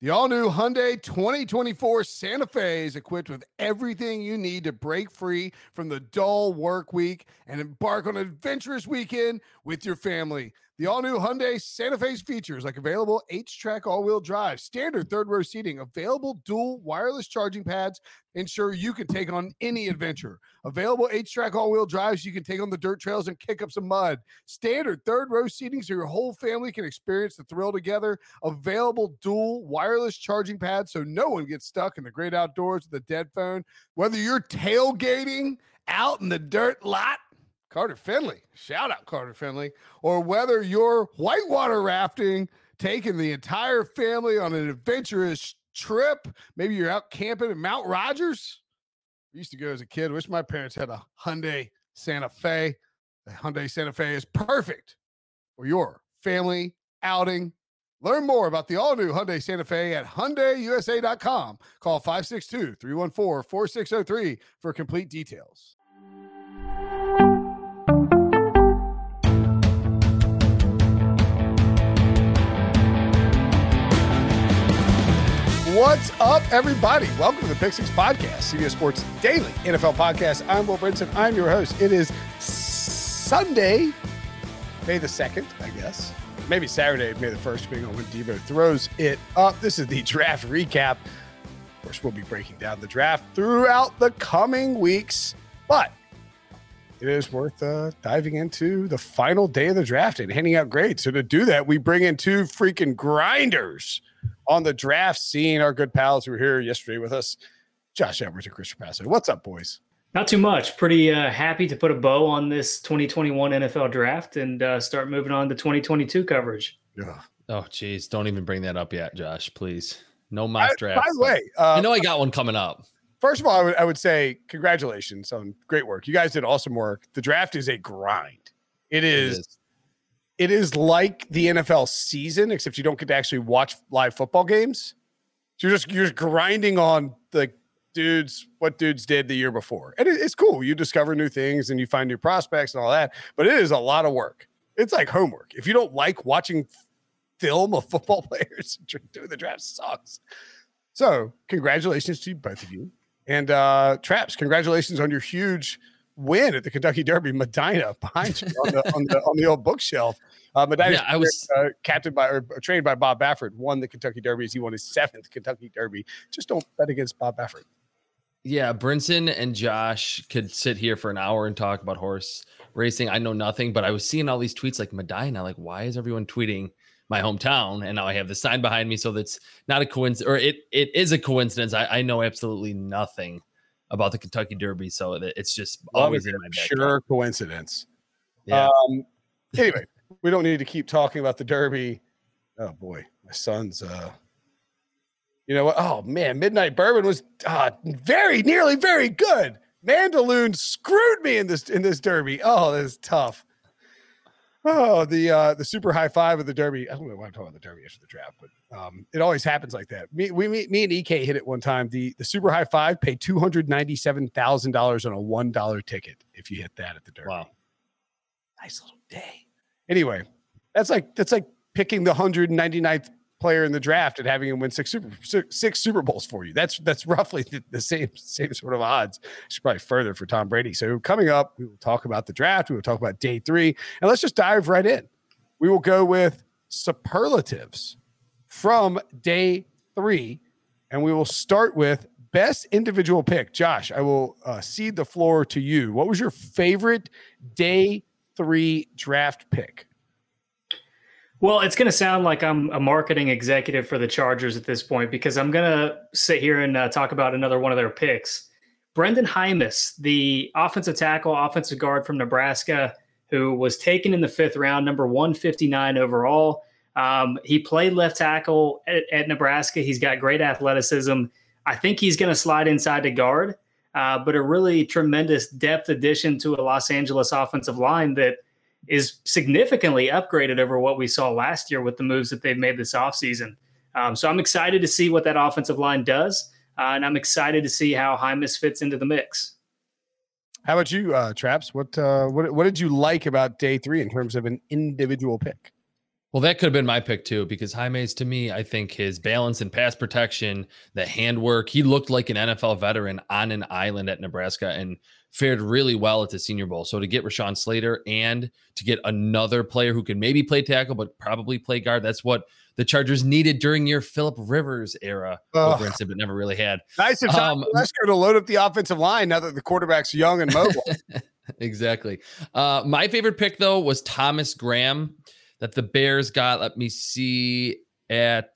The all-new Hyundai 2024 Santa Fe is equipped with everything you need to break free from the dull work week and embark on an adventurous weekend with your family. The all-new Hyundai Santa Fe's features like available H-Track all-wheel drive, standard third-row seating, available dual wireless charging pads, ensure you can take on any adventure. Available H-Track all-wheel drives, you can take on the dirt trails and kick up some mud. Standard third-row seating so your whole family can experience the thrill together. Available dual wireless charging pads so no one gets stuck in the great outdoors with a dead phone. Whether you're tailgating out in the dirt lot, Carter Finley, shout out Carter Finley, or whether you're whitewater rafting, taking the entire family on an adventurous trip, maybe you're out camping at Mount Rogers. I used to go as a kid. Wish my parents had a Hyundai Santa Fe. The Hyundai Santa Fe is perfect for your family outing. Learn more about the all-new Hyundai Santa Fe at HyundaiUSA.com. Call 562-314-4603 for complete details. What's up, everybody? Welcome to the Pick Six Podcast, CBS Sports Daily NFL Podcast. I'm Will Brinson. I'm your host. It is Sunday, May the 2nd, I guess. Maybe Saturday, May the 1st, depending on when Debo throws it up. This is the draft recap. Of course, we'll be breaking down the draft throughout the coming weeks, but it is worth diving into the final day of the draft and handing out grades. So to do that, we bring in two freaking grinders on the draft scene. Our good pals who were here yesterday with us, Josh Edwards and Chris Trapasso. What's up, boys? Not too much. Pretty happy to put a bow on this 2021 NFL draft and start moving on to 2022 coverage. Yeah. Oh, geez. Don't even bring that up yet, Josh, please. No mock draft. By the way, I know I got one coming up. First of all, I would say congratulations on great work. You guys did awesome work. The draft is a grind. It is like the NFL season, except you don't get to actually watch live football games. So you're just grinding on what dudes did the year before. And it's cool. You discover new things and you find new prospects and all that, but it is a lot of work. It's like homework. If you don't like watching film of football players, doing the draft sucks. So congratulations to both of you. And Traps, congratulations on your huge win at the Kentucky Derby. Medina behind you on the old bookshelf. Medina, I was trained by Bob Baffert, won the Kentucky Derby as he won his 7th Kentucky Derby. Just don't bet against Bob Baffert. Yeah, Brinson and Josh could sit here for an hour and talk about horse racing. I know nothing, but I was seeing all these tweets like Medina, like why is everyone tweeting my hometown? And now I have the sign behind me, so that's not a coincidence, or it is a coincidence. I know absolutely nothing about the Kentucky Derby, so it's just always in my back. Sure coincidence. Yeah. Anyway, we don't need to keep talking about the Derby. Oh boy, my son's you know what? Oh man, Midnight Bourbon was nearly very good. Mandaloon screwed me in this Derby. Oh, that is tough. Oh, the super high five of the Derby. I don't know why I'm talking about the Derby after the draft, but it always happens like that. Me and EK hit it one time. The super high five paid $297,000 on a $1 ticket if you hit that at the Derby. Wow, nice little day. Anyway, that's like picking the 199th player in the draft and having him win six Super Bowls for you. That's roughly the same sort of odds. It's probably further for Tom Brady. So coming up, we will talk about the draft. We will talk about day 3, and let's just dive right in. We will go with superlatives from day 3, and we will start with best individual pick. Josh, I will cede the floor to you. What was your favorite day 3 draft pick? Well, it's going to sound like I'm a marketing executive for the Chargers at this point because I'm going to sit here and talk about another one of their picks. Brendan Hymus, the offensive tackle, offensive guard from Nebraska, who was taken in the 5th round, number 159 overall. He played left tackle at Nebraska. He's got great athleticism. I think he's going to slide inside to guard, but a really tremendous depth addition to a Los Angeles offensive line that is significantly upgraded over what we saw last year with the moves that they've made this offseason. So I'm excited to see what that offensive line does, and I'm excited to see how Hymus fits into the mix. How about you, Traps? What did you like about day 3 in terms of an individual pick? Well, that could have been my pick too, because Jaime's, to me, I think his balance and pass protection, the handwork, he looked like an NFL veteran on an island at Nebraska and fared really well at the Senior Bowl. So to get Rashawn Slater and to get another player who could maybe play tackle, but probably play guard, that's what the Chargers needed during your Phillip Rivers era, but never really had. Nice of Tom Lesker to load up the offensive line now that the quarterback's young and mobile. Exactly. My favorite pick, though, was Thomas Graham that the Bears got, let me see, at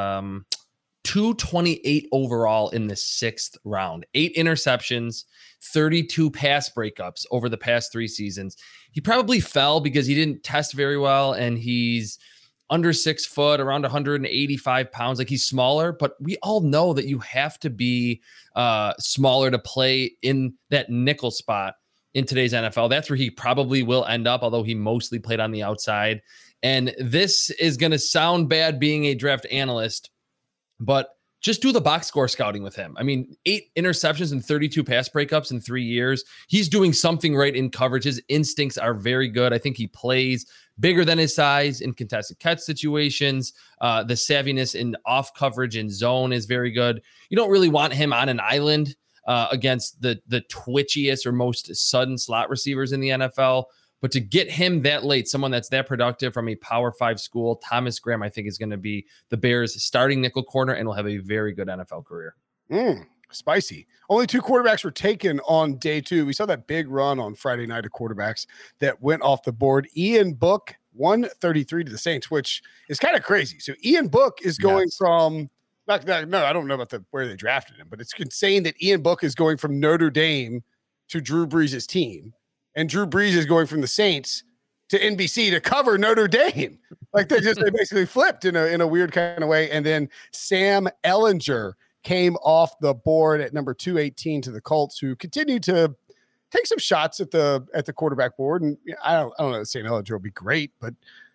228 overall in the 6th round. 8 interceptions, 32 pass breakups over the past 3 seasons. He probably fell because he didn't test very well, and he's under 6 foot, around 185 pounds. Like, he's smaller, but we all know that you have to be smaller to play in that nickel spot in today's NFL. That's where he probably will end up, although he mostly played on the outside. And this is going to sound bad being a draft analyst, but just do the box score scouting with him. I mean, 8 interceptions and 32 pass breakups in 3 years. He's doing something right in coverage. His instincts are very good. I think he plays bigger than his size in contested catch situations. The savviness in off coverage and zone is very good. You don't really want him on an island against the twitchiest or most sudden slot receivers in the NFL. But to get him that late, someone that's that productive from a Power 5 school, Thomas Graham, I think, is going to be the Bears' starting nickel corner and will have a very good NFL career. Spicy. Only 2 quarterbacks were taken on day 2. We saw that big run on Friday night of quarterbacks that went off the board. Ian Book, 133 to the Saints, which is kind of crazy. So Ian Book is going from – no, I don't know about where they drafted him, but it's insane that Ian Book is going from Notre Dame to Drew Brees' team. And Drew Brees is going from the Saints to NBC to cover Notre Dame. Like they basically flipped in a weird kind of way. And then Sam Ehlinger came off the board at number 218 to the Colts, who continued to take some shots at the quarterback board. And I don't know that Sam Ehlinger will be great, but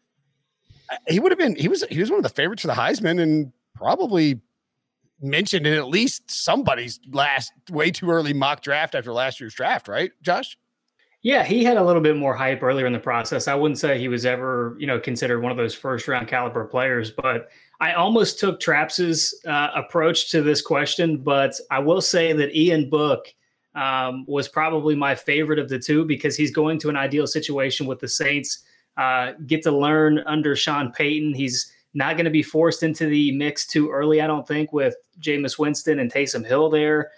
he was one of the favorites for the Heisman and probably mentioned in at least somebody's last way too early mock draft after last year's draft, right, Josh? Yeah, he had a little bit more hype earlier in the process. I wouldn't say he was ever, considered one of those first round caliber players, but I almost took Traps's approach to this question. But I will say that Ian Book was probably my favorite of the 2 because he's going to an ideal situation with the Saints, get to learn under Sean Payton. He's not going to be forced into the mix too early, I don't think, with Jameis Winston and Taysom Hill there.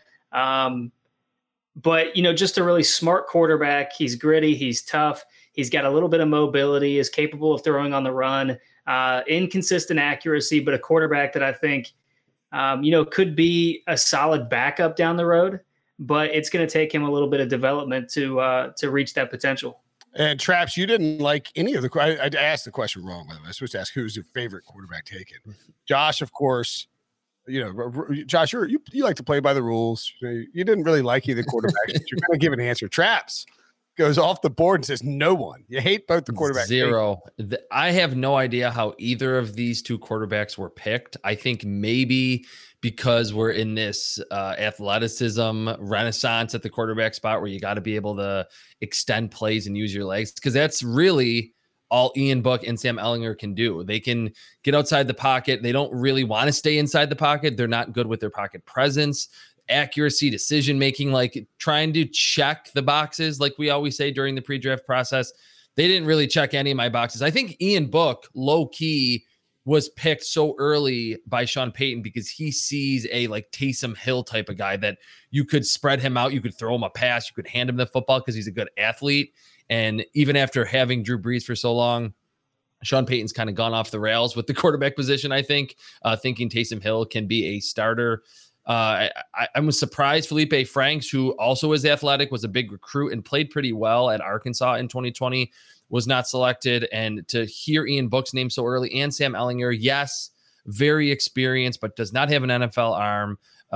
But, just a really smart quarterback. He's gritty. He's tough. He's got a little bit of mobility, is capable of throwing on the run, inconsistent accuracy, but a quarterback that I think, could be a solid backup down the road. But it's going to take him a little bit of development to reach that potential. And Traps, you didn't like any of the – I asked the question wrong, by the way. I was supposed to ask who's your favorite quarterback taken. Josh, of course – Josh, you like to play by the rules. You didn't really like either quarterback. You're going to give an answer. Traps goes off the board and says no one. You hate both the quarterbacks. 0. I have no idea how either of these 2 quarterbacks were picked. I think maybe because we're in this athleticism renaissance at the quarterback spot where you got to be able to extend plays and use your legs, because that's really all Ian Book and Sam Ehlinger can do. They can get outside the pocket. They don't really want to stay inside the pocket. They're not good with their pocket presence, accuracy, decision-making, like trying to check the boxes, like we always say during the pre-draft process. They didn't really check any of my boxes. I think Ian Book, low-key, was picked so early by Sean Payton because he sees a like Taysom Hill type of guy that you could spread him out. You could throw him a pass. You could hand him the football because he's a good athlete. And even after having Drew Brees for so long, Sean Payton's kind of gone off the rails with the quarterback position, I think, thinking Taysom Hill can be a starter. I was surprised Felipe Franks, who also is athletic, was a big recruit and played pretty well at Arkansas in 2020, was not selected. And to hear Ian Book's name so early and Sam Ehlinger, yes, very experienced, but does not have an NFL arm.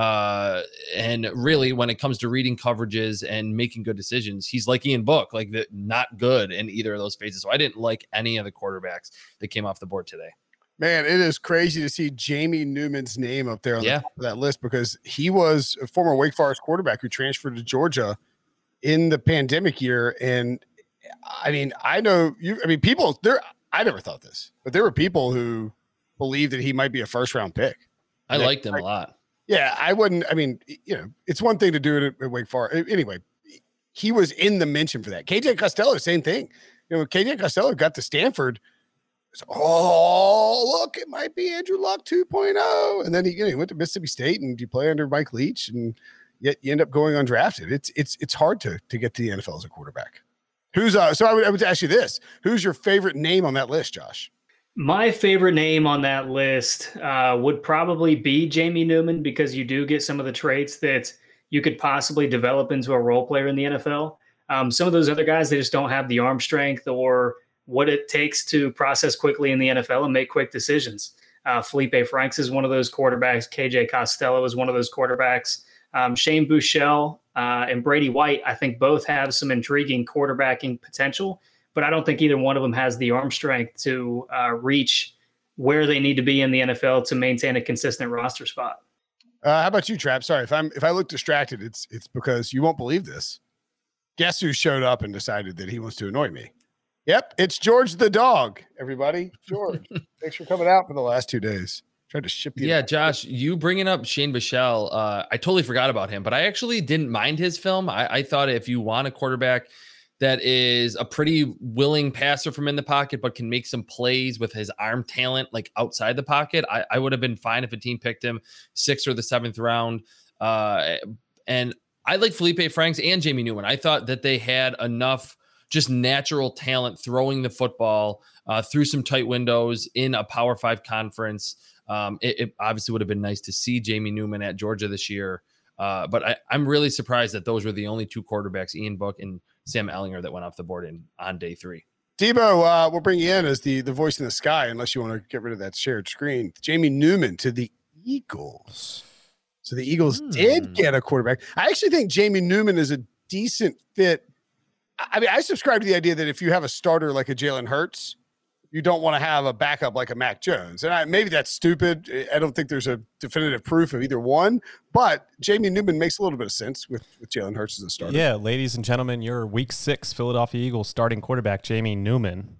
And really, when it comes to reading coverages and making good decisions, he's like Ian Book, like not good in either of those phases. So I didn't like any of the quarterbacks that came off the board today. Man, it is crazy to see Jamie Newman's name up there on the top of that list because he was a former Wake Forest quarterback who transferred to Georgia in the pandemic year. And I mean, I know you, I mean, people there, I never thought this, but there were people who believed that he might be a first-round pick. I liked him a lot. Yeah, I wouldn't. I mean, it's one thing to do it at Wake Forest. Anyway, he was in the mention for that. KJ Costello, same thing. KJ Costello got to Stanford. Look, it might be Andrew Luck 2.0. And then he went to Mississippi State and you play under Mike Leach, and yet you end up going undrafted. It's hard to get to the NFL as a quarterback. So I would ask you this: who's your favorite name on that list, Josh? My favorite name on that list would probably be Jamie Newman, because you do get some of the traits that you could possibly develop into a role player in the NFL. Some of those other guys, they just don't have the arm strength or what it takes to process quickly in the NFL and make quick decisions. Felipe Franks is one of those quarterbacks. KJ Costello is one of those quarterbacks. Shane Buechele and Brady White, I think both have some intriguing quarterbacking potential, but I don't think either one of them has the arm strength to reach where they need to be in the NFL to maintain a consistent roster spot. How about you, Trap? Sorry, if I look distracted, it's because you won't believe this. Guess who showed up and decided that he wants to annoy me? Yep, it's George the dog, everybody. George, thanks for coming out for the last 2 days. Tried to ship you. Yeah, Josh, you bringing up Shane Buechele, I totally forgot about him, but I actually didn't mind his film. I thought if you want a quarterback that is a pretty willing passer from in the pocket, but can make some plays with his arm talent, like outside the pocket, I would have been fine if a team picked him 6th or the 7th round. And I like Felipe Franks and Jamie Newman. I thought that they had enough just natural talent throwing the football through some tight windows in a Power 5 conference. It obviously would have been nice to see Jamie Newman at Georgia this year. But I'm really surprised that those were the only 2 quarterbacks, Ian Book and Sam Ehlinger, that went off the board on day 3. Debo, we'll bring you in as the voice in the sky, unless you want to get rid of that shared screen. Jamie Newman to the Eagles. So the Eagles did get a quarterback. I actually think Jamie Newman is a decent fit. I mean, I subscribe to the idea that if you have a starter like a Jalen Hurts, you don't want to have a backup like a Mac Jones. And maybe that's stupid. I don't think there's a definitive proof of either one. But Jamie Newman makes a little bit of sense with Jalen Hurts as a starter. Yeah, ladies and gentlemen, your Week 6 Philadelphia Eagles starting quarterback, Jamie Newman.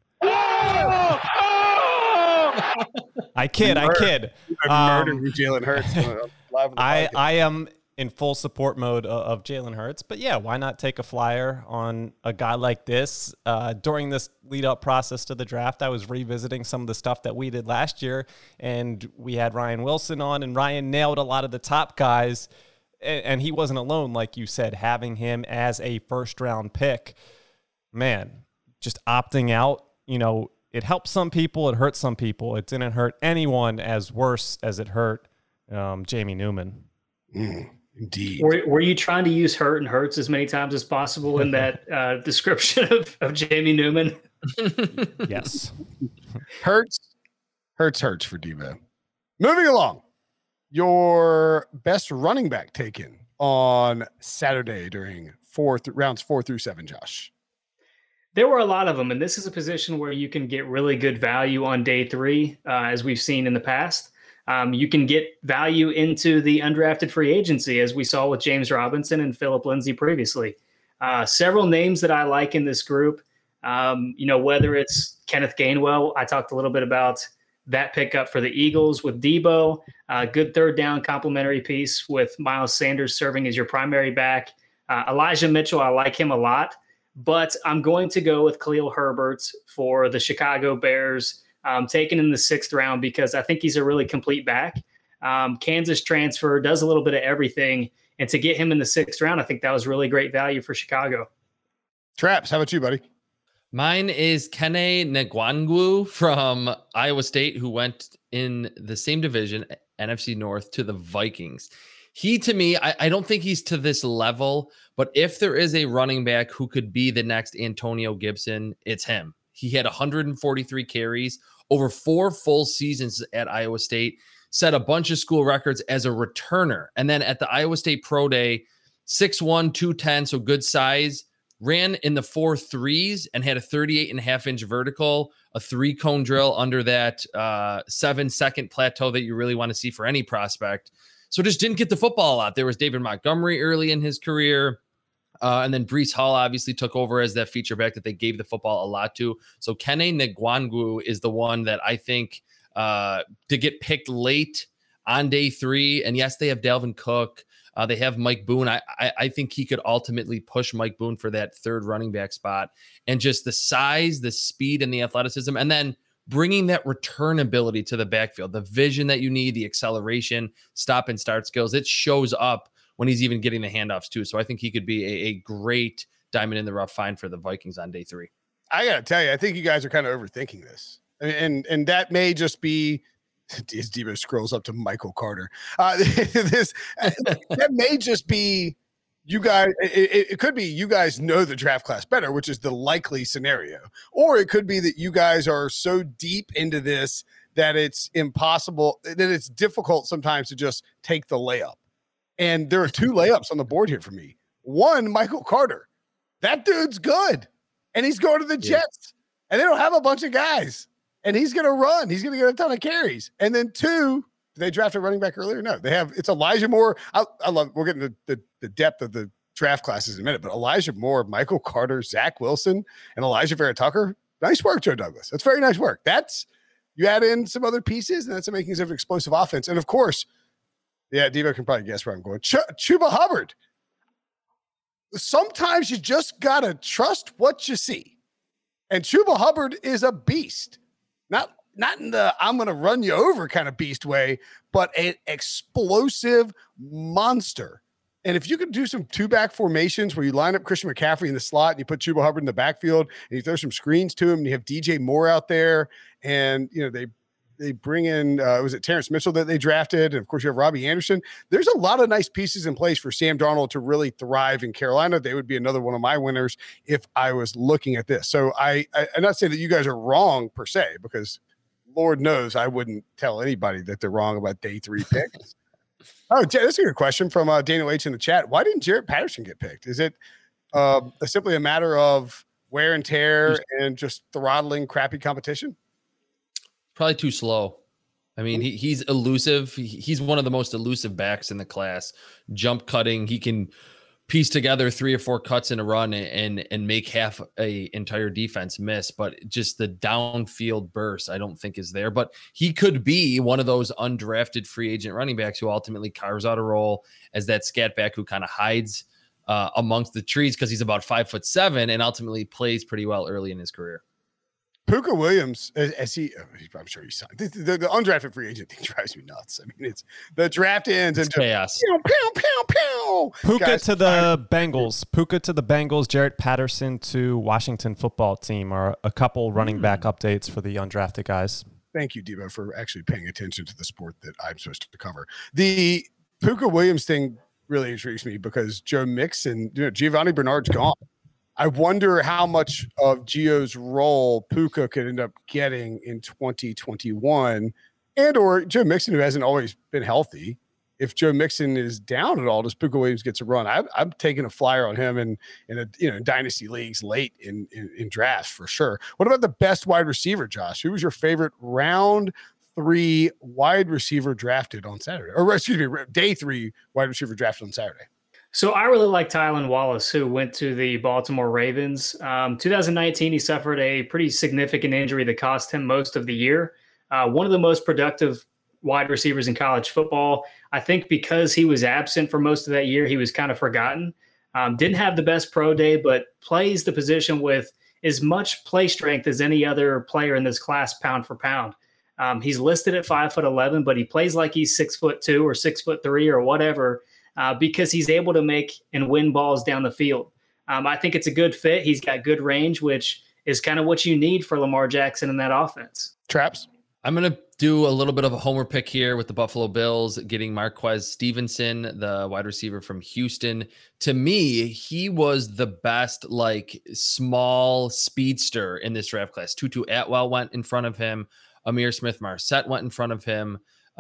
I kid. Murdered Jalen Hurts. I am in full support mode of Jalen Hurts, but yeah, why not take a flyer on a guy like this? During this lead-up process to the draft, I was revisiting some of the stuff that we did last year, and we had Ryan Wilson on, and Ryan nailed a lot of the top guys, and he wasn't alone, like you said, having him as a first-round pick. Man, just opting out, it helps some people, it hurts some people. It didn't hurt anyone as worse as it hurt Jamie Newman. Indeed. Were you trying to use hurt and hurts as many times as possible in that description of Jamie Newman? Yes. Hurts for Debo. Moving along. Your best running back taken on Saturday during rounds 4 through 7, Josh. There were a lot of them, and this is a position where you can get really good value on day 3, as we've seen in the past. You can get value into the undrafted free agency, as we saw with James Robinson and Phillip Lindsay previously. Several names that I like in this group, whether it's Kenneth Gainwell, I talked a little bit about that pickup for the Eagles with Debo, good third down complementary piece with Miles Sanders serving as your primary back. Elijah Mitchell, I like him a lot, but I'm going to go with Khalil Herbert for the Chicago Bears. Taken in the 6th round because I think he's a really complete back. Kansas transfer, does a little bit of everything. And to get him in the 6th round, I think that was really great value for Chicago. Traps, how about you, buddy? Mine is Kene Nwangwu from Iowa State, who went in the same division, NFC North, to the Vikings. He, to me, I don't think he's to this level, but if there is a running back who could be the next Antonio Gibson, it's him. He had 143 carries over 4 full seasons at Iowa State, set a bunch of school records as a returner. And then at the Iowa State Pro Day, 6'1", 210, so good size, ran in the 4.3s and had a 38.5-inch vertical, a 3-cone drill under that 7-second plateau that you really want to see for any prospect. So just didn't get the football a lot. There was David Montgomery early in his career. And then Breece Hall obviously took over as that feature back that they gave the football a lot to. So Kene Nwangwu is the one that I think to get picked late on day 3. And yes, they have Dalvin Cook. They have Mike Boone. I think he could ultimately push Mike Boone for that third running back spot. And just the size, the speed, and the athleticism. And then bringing that return ability to the backfield, the vision that you need, the acceleration, stop and start skills. It shows up when he's even getting the handoffs too. So I think he could be a great diamond in the rough find for the Vikings on day 3. I got to tell you, I think you guys are kind of overthinking this. And that may just be, as Debo scrolls up to Michael Carter. That may just be you guys. It could be you guys know the draft class better, which is the likely scenario. Or it could be that you guys are so deep into this that it's impossible, that it's difficult sometimes to just take the layup. And there are 2 layups on the board here for me. One, Michael Carter. That dude's good. And he's going to the Jets. And they don't have a bunch of guys. And he's going to run. He's going to get a ton of carries. And then 2, they drafted a running back earlier? No, it's Elijah Moore. I love, we're getting the depth of the draft classes in a minute, but Elijah Moore, Michael Carter, Zach Wilson, and Elijah Vera Tucker. Nice work, Joe Douglas. That's very nice work. You add in some other pieces, and that's making some explosive offense. And of course, Devo can probably guess where I'm going. Chuba Hubbard. Sometimes you just got to trust what you see. And Chuba Hubbard is a beast. Not in the I'm going to run you over kind of beast way, but an explosive monster. And if you can do some 2-back formations where you line up Christian McCaffrey in the slot and you put Chuba Hubbard in the backfield and you throw some screens to him and you have DJ Moore out there and, they bring in, was it Terrence Mitchell that they drafted? And of course you have Robbie Anderson. There's a lot of nice pieces in place for Sam Darnold to really thrive in Carolina. They would be another one of my winners if I was looking at this. So I'm not saying that you guys are wrong per se, because Lord knows I wouldn't tell anybody that they're wrong about day 3 picks. That's a good question from Daniel H in the chat. Why didn't Jarrett Patterson get picked? Is it simply a matter of wear and tear and just throttling crappy competition? Probably too slow. I mean, he's elusive. He's one of the most elusive backs in the class. Jump cutting. He can piece together 3 or 4 cuts in a run and make half a entire defense miss. But just the downfield burst, I don't think is there. But he could be one of those undrafted free agent running backs who ultimately carves out a role as that scat back who kind of hides amongst the trees because he's about 5'7" and ultimately plays pretty well early in his career. Puka Williams, I'm sure he's signed. The undrafted free agent thing drives me nuts. I mean, it's the draft ends and chaos. Puka to the Bengals. Puka to the Bengals. Jarrett Patterson to Washington football team are a couple running back updates for the undrafted guys. Thank you, Debo, for actually paying attention to the sport that I'm supposed to cover. The Puka Williams thing really intrigues me because Joe Mixon, Giovanni Bernard's gone. I wonder how much of Gio's role Puka could end up getting in 2021 and or Joe Mixon, who hasn't always been healthy. If Joe Mixon is down at all, does Puka Williams get a run? I'm taking a flyer on him in dynasty leagues late in drafts for sure. What about the best wide receiver, Josh? Who was your favorite round 3 wide receiver drafted on Saturday? Or excuse me, day 3 wide receiver drafted on Saturday? So I really like Tylan Wallace, who went to the Baltimore Ravens. 2019, he suffered a pretty significant injury that cost him most of the year. One of the most productive wide receivers in college football. I think because he was absent for most of that year, he was kind of forgotten. Didn't have the best pro day, but plays the position with as much play strength as any other player in this class, pound for pound. He's listed at 5'11", but he plays like he's 6'2" or 6'3" or whatever. Because he's able to make and win balls down the field. I think it's a good fit. He's got good range, which is kind of what you need for Lamar Jackson in that offense. Traps? I'm going to do a little bit of a homer pick here with the Buffalo Bills, getting Marquez Stevenson, the wide receiver from Houston. To me, he was the best, small speedster in this draft class. Tutu Atwell went in front of him. Amir Smith-Marset went in front of him.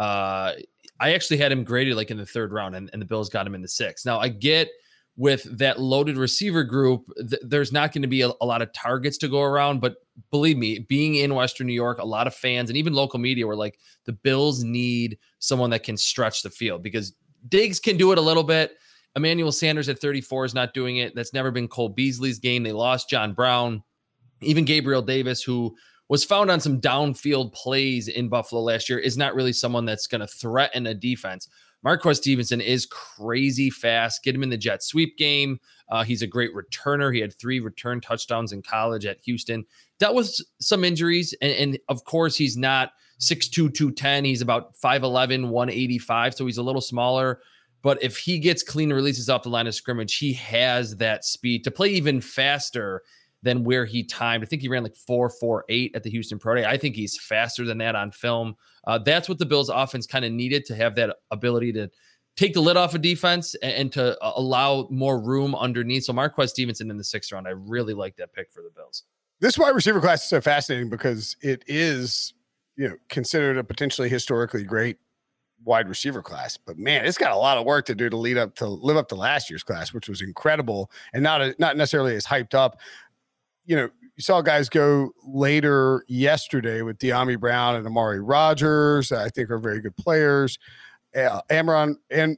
I actually had him graded in the 3rd round, and the Bills got him in the 6th. Now, I get with that loaded receiver group, there's not going to be a lot of targets to go around. But believe me, being in Western New York, a lot of fans and even local media were like, the Bills need someone that can stretch the field because Diggs can do it a little bit. Emmanuel Sanders at 34 is not doing it. That's never been Cole Beasley's game. They lost John Brown. Even Gabriel Davis, who was found on some downfield plays in Buffalo last year, is not really someone that's going to threaten a defense. Marquez Stevenson is crazy fast. Get him in the jet sweep game. He's a great returner. He had 3 return touchdowns in college at Houston. Dealt with some injuries, and of course, he's not 6'2", 210. He's about 5'11", 185, so he's a little smaller. But if he gets clean releases off the line of scrimmage, he has that speed to play even faster than where he timed. I think he ran like 4.48 at the Houston Pro Day. I think he's faster than that on film. That's what the Bills offense kind of needed, to have that ability to take the lid off of defense and to allow more room underneath. So Marquez Stevenson in the 6th round, I really like that pick for the Bills. This wide receiver class is so fascinating because it is, considered a potentially historically great wide receiver class, but man, it's got a lot of work to do to live up to last year's class, which was incredible and not necessarily as hyped up. You saw guys go later yesterday with De'Ami Brown and Amari Rodgers. I think are very good players. Amon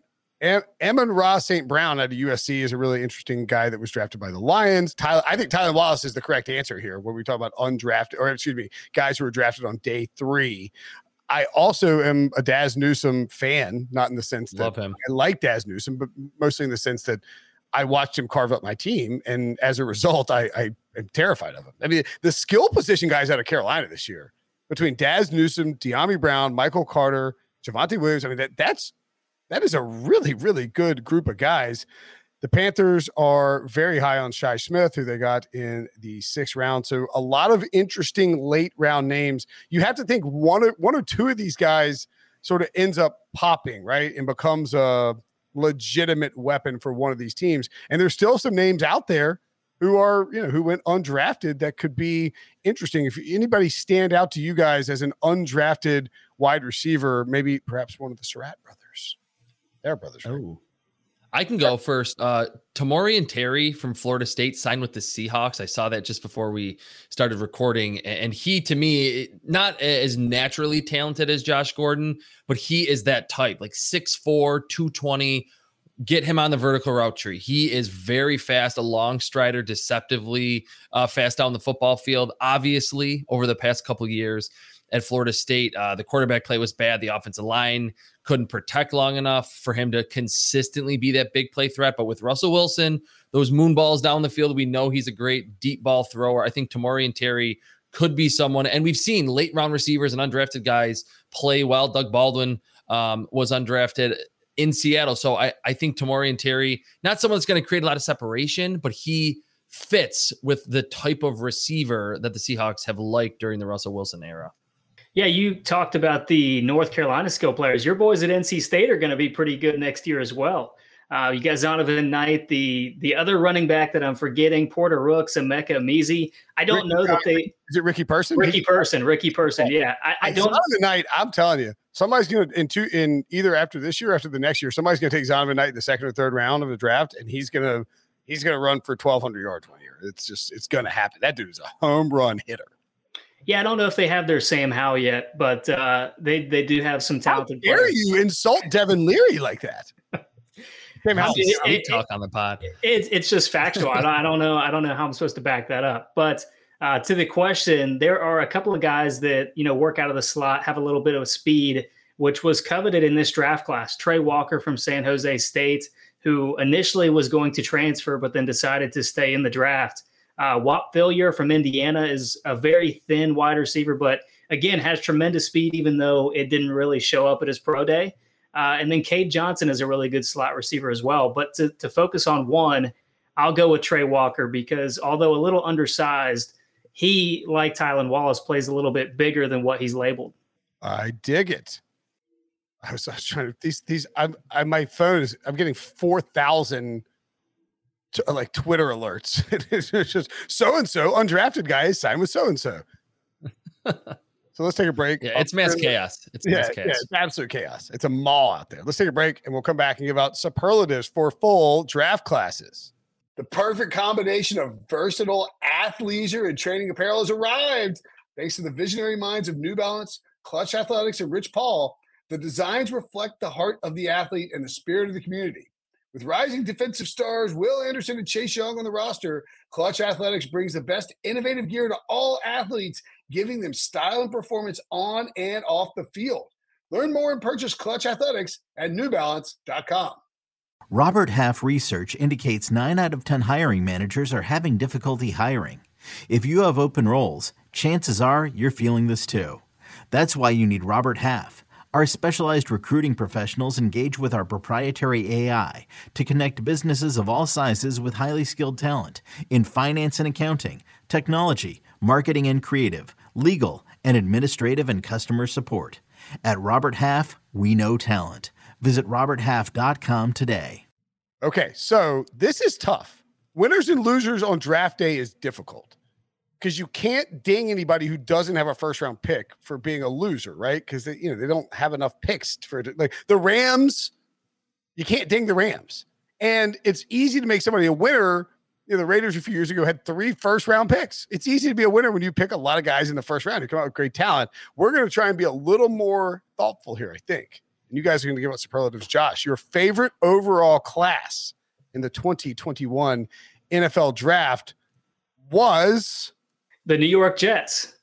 Ra St. Brown out of USC is a really interesting guy that was drafted by the Lions. I think Tylan Wallace is the correct answer here when we talk about guys who were drafted on day 3. I also am a Daz Newsome fan, not in the sense that Love him. I like Daz Newsome, but mostly in the sense that I watched him carve up my team, and as a result, I am terrified of him. I mean, the skill position guys out of Carolina this year, between Daz Newsome, De'Ami Brown, Michael Carter, Javonte Williams, I mean, that is a really, really good group of guys. The Panthers are very high on Shi Smith, who they got in the 6th round. So a lot of interesting late round names. You have to think one or two of these guys sort of ends up popping, right, and becomes a legitimate weapon for one of these teams. And there's still some names out there who are, who went undrafted that could be interesting. If anybody stand out to you guys as an undrafted wide receiver, maybe perhaps one of the Surratt brothers. Their brothers. Right? Oh, I can go first. Tamorrion Terry from Florida State signed with the Seahawks. I saw that just before we started recording. And he, to me, not as naturally talented as Josh Gordon, but he is that type, like 6'4", 220. Get him on the vertical route tree. He is very fast, a long strider, deceptively fast down the football field. Obviously, over the past couple of years at Florida State, the quarterback play was bad. The offensive line couldn't protect long enough for him to consistently be that big play threat. But with Russell Wilson, those moon balls down the field, we know he's a great deep ball thrower. I think Tamorrion Terry could be someone, and we've seen late round receivers and undrafted guys play well. Doug Baldwin was undrafted in Seattle. So I think Tamorrion Terry, not someone that's going to create a lot of separation, but he fits with the type of receiver that the Seahawks have liked during the Russell Wilson era. Yeah, you talked about the North Carolina skill players. Your boys at NC State are going to be pretty good next year as well. You got Zonovan Knight, the other running back that I'm forgetting, Porter Rooks, and Emeka Emezie. I don't know that they. Is it Ricky Person? Ricky Person. Yeah, I don't. Zonovan Knight, I'm telling you, somebody's going to in either after this year or after the next year, somebody's going to take Zonovan Knight in the 2nd or 3rd round of the draft, and he's going to run for 1,200 yards one year. It's going to happen. That dude is a home run hitter. Yeah, I don't know if they have their Sam Howell yet, but they do have some talented players. How dare you insult Devin Leary like that? Sam Howell, talk on the pod. It's just factual. I don't know how I'm supposed to back that up. But to the question, there are a couple of guys that work out of the slot, have a little bit of speed, which was coveted in this draft class. Trey Walker from San Jose State, who initially was going to transfer, but then decided to stay in the draft. Whop Philyor from Indiana is a very thin wide receiver, but again, has tremendous speed, even though it didn't really show up at his pro day. And then Cade Johnson is a really good slot receiver as well. But to focus on one, I'll go with Trey Walker because although a little undersized, he, like Tylan Wallace, plays a little bit bigger than what he's labeled. I dig it. I was trying to my phone is I'm getting 4,000 like Twitter alerts. It's just so-and-so undrafted guy is signed with so-and-so. So let's take a break. Yeah, it's mass chaos. It's mass chaos. Yeah, it's absolute chaos. It's a mall out there. Let's take a break and we'll come back and give out superlatives for full draft classes. The perfect combination of versatile athleisure and training apparel has arrived. Thanks to the visionary minds of New Balance, Clutch Athletics, and Rich Paul, the designs reflect the heart of the athlete and the spirit of the community. With rising defensive stars Will Anderson and Chase Young on the roster, Clutch Athletics brings the best innovative gear to all athletes, giving them style and performance on and off the field. Learn more and purchase Clutch Athletics at newbalance.com. Robert Half research indicates 9 out of 10 hiring managers are having difficulty hiring. If you have open roles, chances are you're feeling this too. That's why you need Robert Half. Our specialized recruiting professionals engage with our proprietary AI to connect businesses of all sizes with highly skilled talent in finance and accounting, technology, marketing and creative, legal, and administrative and customer support. At Robert Half, we know talent. Visit roberthalf.com today. Okay, so this is tough. Winners and losers on draft day is difficult because you can't ding anybody who doesn't have a first round pick for being a loser, right? Because they don't have enough picks for it. Like the Rams, you can't ding the Rams, and it's easy to make somebody a winner. The Raiders a few years ago had 3 first round picks. It's easy to be a winner when you pick a lot of guys in the first round who come out with great talent. We're going to try and be a little more thoughtful here, I think. And you guys are going to give us superlatives. Josh, your favorite overall class in the 2021 NFL draft was the New York Jets.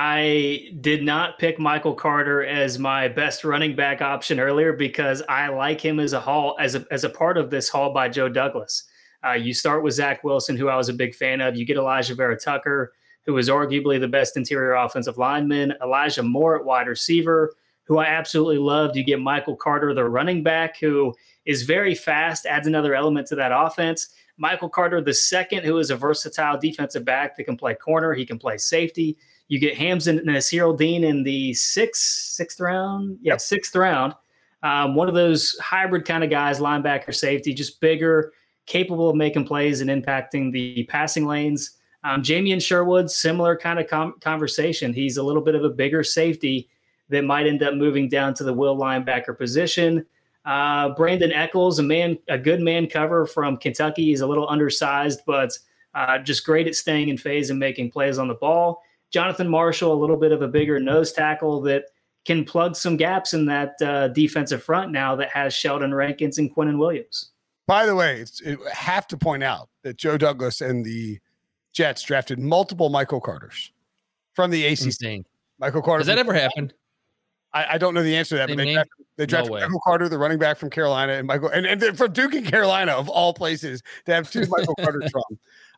I did not pick Michael Carter as my best running back option earlier because I like him as a part of this haul by Joe Douglas. You start with Zach Wilson, who I was a big fan of. You get Elijah Vera Tucker, who is arguably the best interior offensive lineman. Elijah Moore at wide receiver, who I absolutely loved. You get Michael Carter, the running back, who is very fast, adds another element to that offense. Michael Carter, the second, who is a versatile defensive back that can play corner. He can play safety. You get Hamza Nasir-Dean in the sixth round. Yeah, sixth round. One of those hybrid kind of guys, linebacker, safety, just bigger, capable of making plays and impacting the passing lanes. Jamian Sherwood, similar kind of conversation. He's a little bit of a bigger safety that might end up moving down to the will linebacker position. Brandon Eccles, a good man cover from Kentucky. He's a little undersized, but just great at staying in phase and making plays on the ball. Jonathan Marshall, a little bit of a bigger nose tackle that can plug some gaps in that defensive front now that has Sheldon Rankins and Quinnen Williams. By the way, I have to point out that Joe Douglas and the Jets drafted multiple Michael Carters from the ACC. Insane. Michael Carter. Has that ever happened? I don't know the answer to that, but they drafted Michael Carter, the running back from Carolina, and Michael and from Duke and Carolina of all places to have 2 Michael Carters from.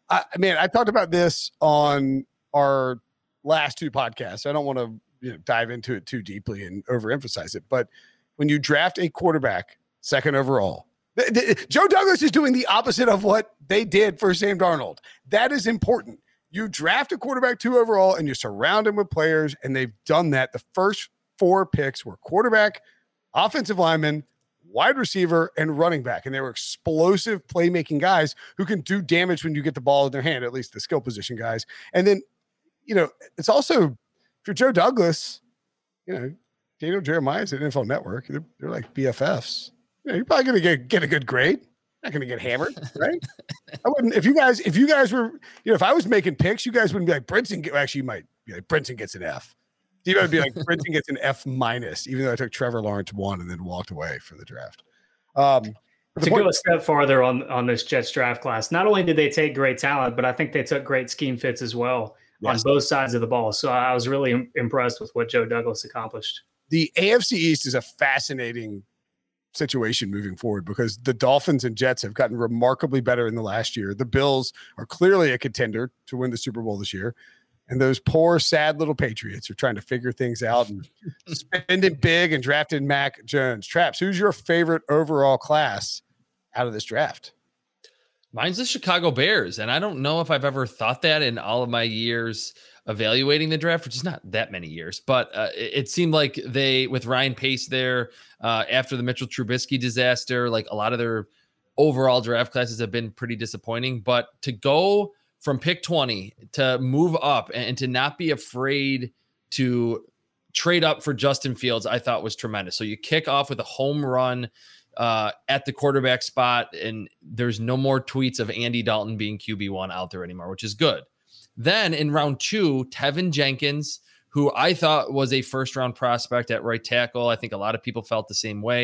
I talked about this on our last 2 podcasts. I don't want to dive into it too deeply and overemphasize it, but when you draft a quarterback second overall, Joe Douglas is doing the opposite of what they did for Sam Darnold. That is important. You draft a quarterback 2 overall and you surround him with players, and they've done that. The first 4 picks were quarterback, offensive lineman, wide receiver, and running back. And they were explosive playmaking guys who can do damage when you get the ball in their hand, at least the skill position guys. And then, it's also, if you're Joe Douglas, Daniel Jeremiah's at NFL Network. They're like BFFs. You're probably going to get a good grade. Not going to get hammered, right? I wouldn't. If you guys were, if I was making picks, you guys wouldn't be like Brinson. Actually, you might be like Brinson gets an F. You would be like Brinson gets an F-, even though I took Trevor Lawrence 1 and then walked away from the draft. To go a step farther on this Jets draft class, not only did they take great talent, but I think they took great scheme fits as well on both sides of the ball. So I was really impressed with what Joe Douglas accomplished. The AFC East is a fascinating situation moving forward because the Dolphins and Jets have gotten remarkably better in the last year. The Bills are clearly a contender to win the Super Bowl this year. And those poor, sad little Patriots are trying to figure things out and spending big and drafting Mac Jones. Traps, who's your favorite overall class out of this draft? Mine's the Chicago Bears. And I don't know if I've ever thought that in all of my years evaluating the draft, which is not that many years, but it seemed like they, with Ryan Pace there, after the Mitchell Trubisky disaster, like a lot of their overall draft classes have been pretty disappointing. But to go from pick 20 to move up and to not be afraid to trade up for Justin Fields, I thought was tremendous. So you kick off with a home run at the quarterback spot, and there's no more tweets of Andy Dalton being QB1 out there anymore, which is good. Then in round 2, Tevin Jenkins, who I thought was a first-round prospect at right tackle. I think a lot of people felt the same way.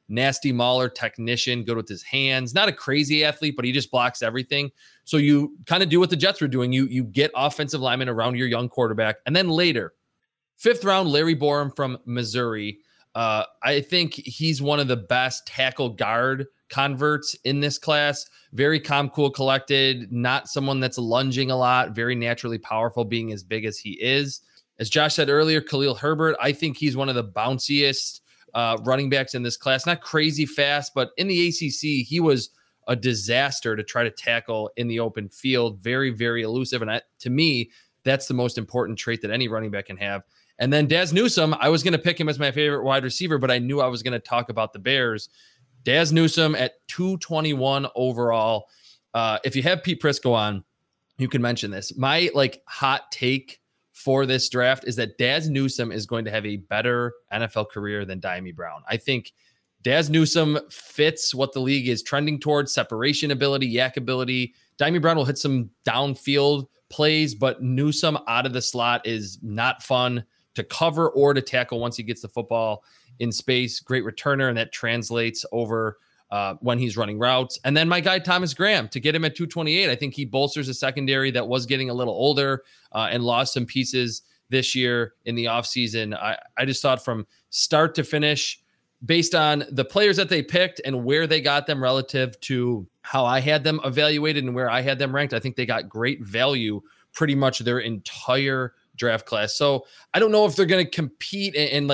nasty mauler technician, good with his hands, not a crazy athlete, but he just blocks everything. So you kind of do what the Jets were doing. You get offensive linemen around your young quarterback. And then later, 5th round, Larry Borum from Missouri. I think he's one of the best tackle guard converts in this class. Very calm, cool, collected, not someone that's lunging a lot, very naturally powerful, being as big as he is. As Josh said earlier, Khalil Herbert, I think he's one of the bounciest running backs in this class. Not crazy fast, but in the ACC, he was a disaster to try to tackle in the open field. Very, very elusive. And to me, that's the most important trait that any running back can have. And then Daz Newsome, I was going to pick him as my favorite wide receiver, but I knew I was going to talk about the Bears. Daz Newsome at 221 overall. If you have Pete Prisco on, you can mention this. My hot take for this draft is that Daz Newsome is going to have a better NFL career than Dyami Brown. I think Daz Newsome fits what the league is trending towards: separation ability, yak ability. Dyami Brown will hit some downfield plays, but Newsome out of the slot is not fun to cover or to tackle once he gets the football in space. Great returner, and that translates over when he's running routes. And then my guy, Thomas Graham, to get him at 228. I think he bolsters a secondary that was getting a little older and lost some pieces this year in the offseason. I just thought from start to finish, based on the players that they picked and where they got them relative to how I had them evaluated and where I had them ranked, I think they got great value pretty much their entire draft class. So I don't know if they're going to compete and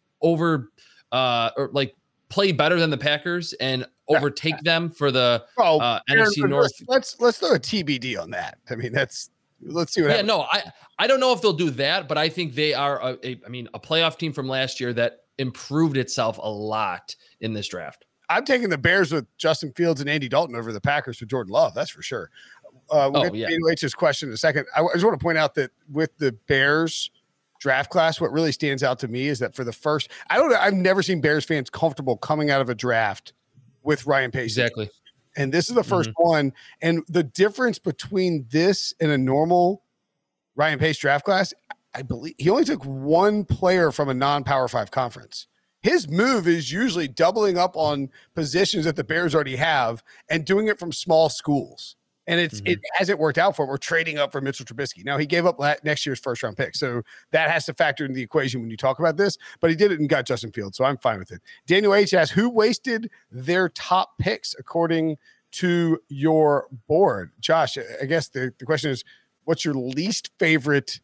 play better than the Packers and overtake them for the NFC North. Let's throw a TBD on that. I mean, let's see what happens. No, I don't know if they'll do that, but I think they are a playoff team from last year that improved itself a lot in this draft. I'm taking the Bears with Justin Fields and Andy Dalton over the Packers with Jordan Love. That's for sure. We'll get to H's question in a second. I just want to point out that with the Bears draft class, what really stands out to me is that for the first, I've never seen Bears fans comfortable coming out of a draft with Ryan Pace. Exactly. And this is the first one. And the difference between this and a normal Ryan Pace draft class, I believe he only took one player from a non-Power 5 conference. His move is usually doubling up on positions that the Bears already have and doing it from small schools. And it hasn't worked out for him. We're trading up for Mitchell Trubisky. Now, he gave up next year's first-round pick, so that has to factor into the equation when you talk about this. But he did it and got Justin Fields, so I'm fine with it. Daniel H. asks, who wasted their top picks according to your board? Josh, I guess the question is, what's your least favorite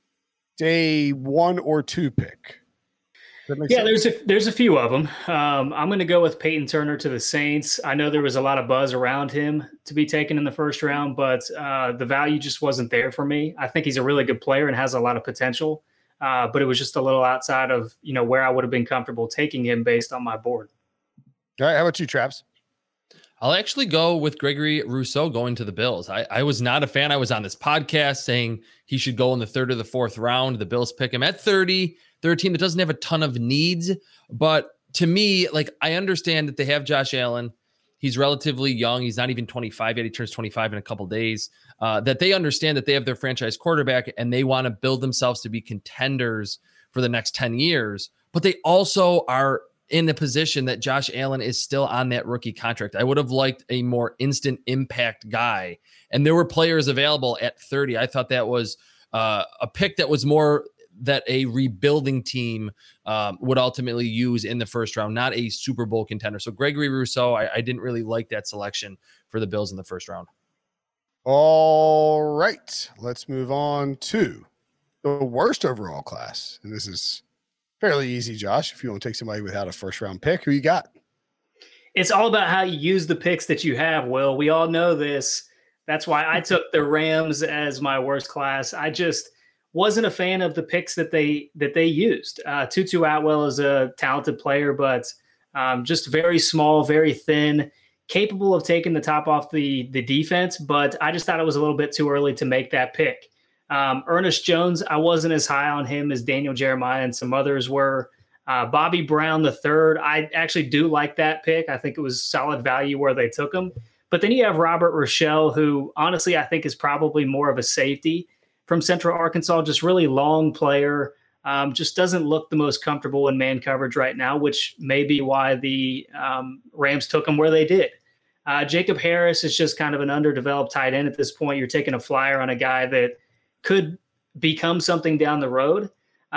day 1 or 2 pick? There's a few of them. I'm going to go with Peyton Turner to the Saints. I know there was a lot of buzz around him to be taken in the first round, but the value just wasn't there for me. I think he's a really good player and has a lot of potential, but it was just a little outside of where I would have been comfortable taking him based on my board. All right, how about you, Traps? I'll actually go with Gregory Rousseau going to the Bills. I was not a fan. I was on this podcast saying he should go in the 3rd or the 4th round. The Bills pick him at 30. They're a team that doesn't have a ton of needs, but to me, I understand that they have Josh Allen. He's relatively young. He's not even 25 yet. He turns 25 in a couple days. That they understand that they have their franchise quarterback and they want to build themselves to be contenders for the next 10 years. But they also are in the position that Josh Allen is still on that rookie contract. I would have liked a more instant impact guy. And there were players available at 30. I thought that was a pick that was more that a rebuilding team would ultimately use in the first round, not a Super Bowl contender. So Gregory Rousseau, I didn't really like that selection for the Bills in the first round. All right, let's move on to the worst overall class. And this is fairly easy, Josh. If you want to take somebody without a first round pick, who you got? It's all about how you use the picks that you have, Will. We all know this. That's why I took the Rams as my worst class. I just wasn't a fan of the picks that they used. Tutu Atwell is a talented player, but just very small, very thin, capable of taking the top off the defense. But I just thought it was a little bit too early to make that pick. Ernest Jones, I wasn't as high on him as Daniel Jeremiah and some others were. Bobby Brown III, I actually do like that pick. I think it was solid value where they took him. But then you have Robert Rochelle, who honestly I think is probably more of a safety from Central Arkansas, just really long player, just doesn't look the most comfortable in man coverage right now, which may be why the Rams took him where they did. Jacob Harris is just kind of an underdeveloped tight end at this point. You're taking a flyer on a guy that could become something down the road.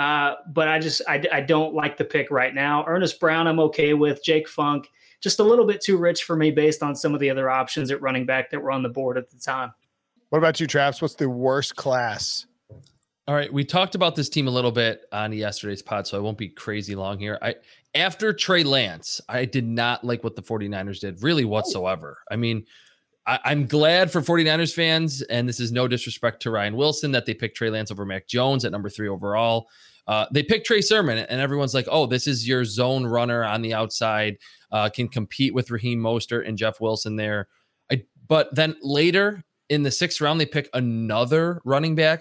But I don't like the pick right now. Ernest Brown, I'm okay with. Jake Funk, just a little bit too rich for me based on some of the other options at running back that were on the board at the time. What about you, Traps? What's the worst class? All right, we talked about this team a little bit on yesterday's pod, so I won't be crazy long here. After Trey Lance, I did not like what the 49ers did really whatsoever. I mean, I'm glad for 49ers fans, and this is no disrespect to Ryan Wilson, that they picked Trey Lance over Mac Jones at number 3 overall. They picked Trey Sermon, and everyone's like, oh, this is your zone runner on the outside, can compete with Raheem Mostert and Jeff Wilson there. But then later in the 6th round, they pick another running back,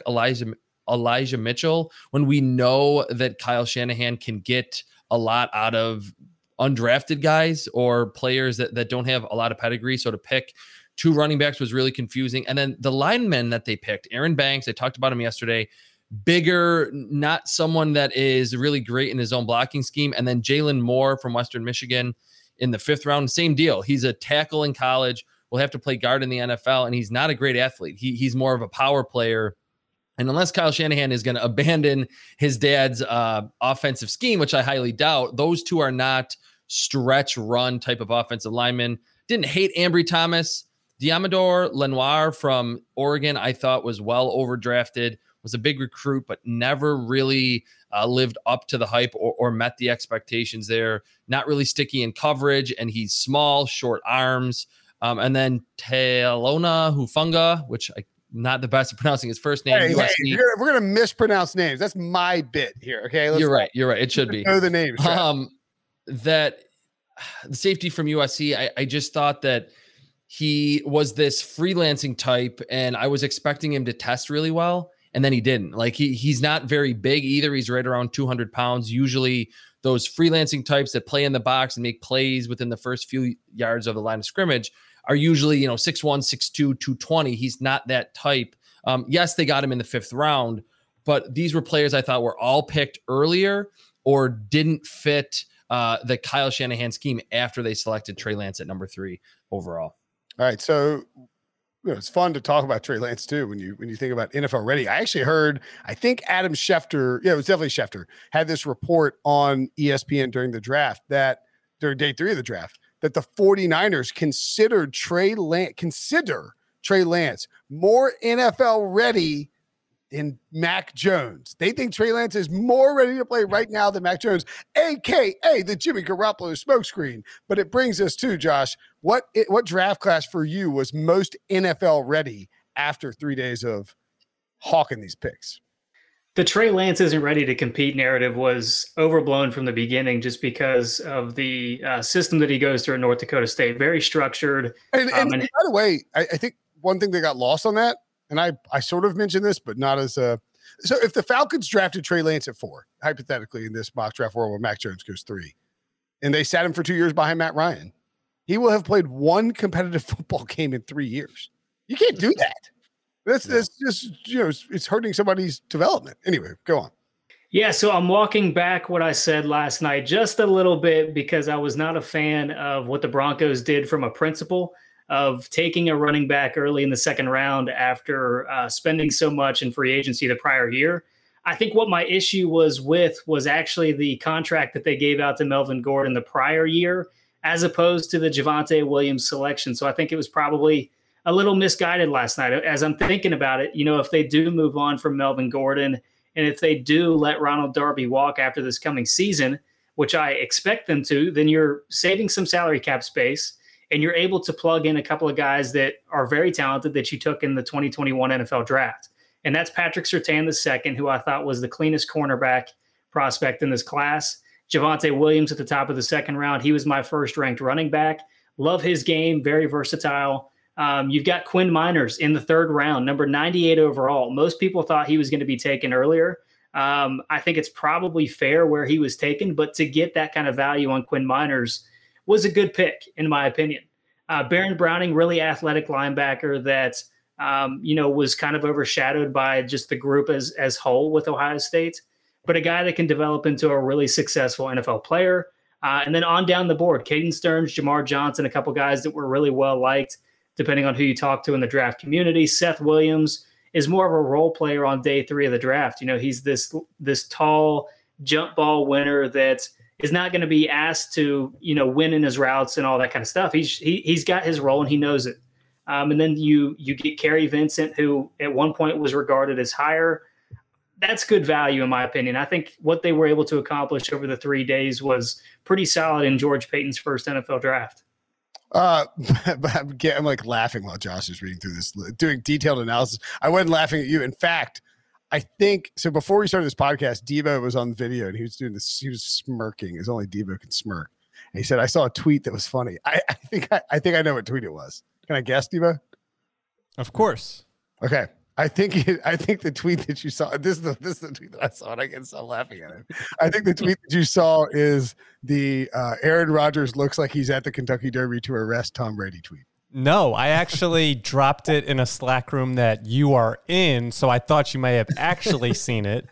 Elijah Mitchell, when we know that Kyle Shanahan can get a lot out of undrafted guys or players that don't have a lot of pedigree. So to pick 2 running backs was really confusing. And then the linemen that they picked, Aaron Banks, I talked about him yesterday, bigger, not someone that is really great in his own blocking scheme. And then Jalen Moore from Western Michigan in the 5th round, same deal. He's a tackle in college, will have to play guard in the NFL, and he's not a great athlete. He's more of a power player. And unless Kyle Shanahan is going to abandon his dad's offensive scheme, which I highly doubt, those 2 are not stretch run type of offensive linemen. Didn't hate Ambry Thomas. Diamador Lenoir from Oregon, I thought was well overdrafted, was a big recruit, but never really lived up to the hype or met the expectations there. Not really sticky in coverage, and he's small, short arms. And then Talona Hufunga, which I'm not the best at pronouncing his first name. Hey, we're gonna mispronounce names. That's my bit here. Okay, you're right. It should be. Know the names. That the safety from USC, I just thought that he was this freelancing type, and I was expecting him to test really well, and then he didn't. Like he's not very big either. He's right around 200 pounds. Usually those freelancing types that play in the box and make plays within the first few yards of the line of scrimmage are usually, 6'1", 6'2", 220. He's not that type. Yes, they got him in the 5th round, but these were players I thought were all picked earlier or didn't fit the Kyle Shanahan scheme after they selected Trey Lance at number 3 overall. All right, so it's fun to talk about Trey Lance too when you think about NFL ready. I actually heard, I think Adam Schefter, it was definitely Schefter, had this report on ESPN during the draft during day 3 of the draft, that the 49ers consider Trey Lance more NFL ready than Mac Jones. They think Trey Lance is more ready to play right now than Mac Jones, a.k.a. the Jimmy Garoppolo smokescreen. But it brings us to, Josh, what draft class for you was most NFL ready after 3 days of hawking these picks? The Trey Lance isn't ready to compete narrative was overblown from the beginning just because of the system that he goes through at North Dakota State. Very structured. And by the way, I think one thing that got lost on that, and I sort of mentioned this, but not as a – so if the Falcons drafted Trey Lance at 4, hypothetically in this mock draft world where Mac Jones goes 3, and they sat him for 2 years behind Matt Ryan, he will have played 1 competitive football game in 3 years. You can't do that. That's just, it's hurting somebody's development. Anyway, go on. Yeah, so I'm walking back what I said last night just a little bit because I was not a fan of what the Broncos did from a principle of taking a running back early in the 2nd round after spending so much in free agency the prior year. I think what my issue was actually the contract that they gave out to Melvin Gordon the prior year, as opposed to the Javonte Williams selection. So I think it was probably a little misguided last night. As I'm thinking about it, if they do move on from Melvin Gordon, and if they do let Ronald Darby walk after this coming season, which I expect them to, then you're saving some salary cap space, and you're able to plug in a couple of guys that are very talented that you took in the 2021 NFL draft. And that's Patrick Surtain II, who I thought was the cleanest cornerback prospect in this class. Javonte Williams at the top of the 2nd round. He was my first-ranked running back. Love his game, very versatile. You've got Quinn Miners in the 3rd round, number 98 overall. Most people thought he was going to be taken earlier. I think it's probably fair where he was taken, but to get that kind of value on Quinn Miners was a good pick, in my opinion. Baron Browning, really athletic linebacker that, was kind of overshadowed by just the group as whole with Ohio State. but a guy that can develop into a really successful NFL player. And then on down the board, Caden Stearns, Jamar Johnson, a couple guys that were really well liked, depending on who you talk to in the draft community. Seth Williams is more of a role player on day 3 of the draft. He's this tall jump ball winner that is not going to be asked to, win in his routes and all that kind of stuff. He's got his role and he knows it. And then you get Kerry Vincent, who at one point was regarded as higher. That's good value, in my opinion. I think what they were able to accomplish over the 3 days was pretty solid in George Paton's first NFL draft. But I'm like laughing while Josh is reading through this, doing detailed analysis. I wasn't laughing at you. In fact, I think so. Before we started this podcast, Devo was on the video and he was doing this. He was smirking, as only Devo can smirk. And he said, "I saw a tweet that was funny." I think I know what tweet it was. Can I guess, Devo? Of course. Okay. I think the tweet that you saw, this is the tweet that I saw, and I can't stop laughing at it. I think the tweet that you saw is the Aaron Rodgers looks like he's at the Kentucky Derby to arrest Tom Brady tweet. No, I actually dropped it in a Slack room that you are in, so I thought you may have actually seen it.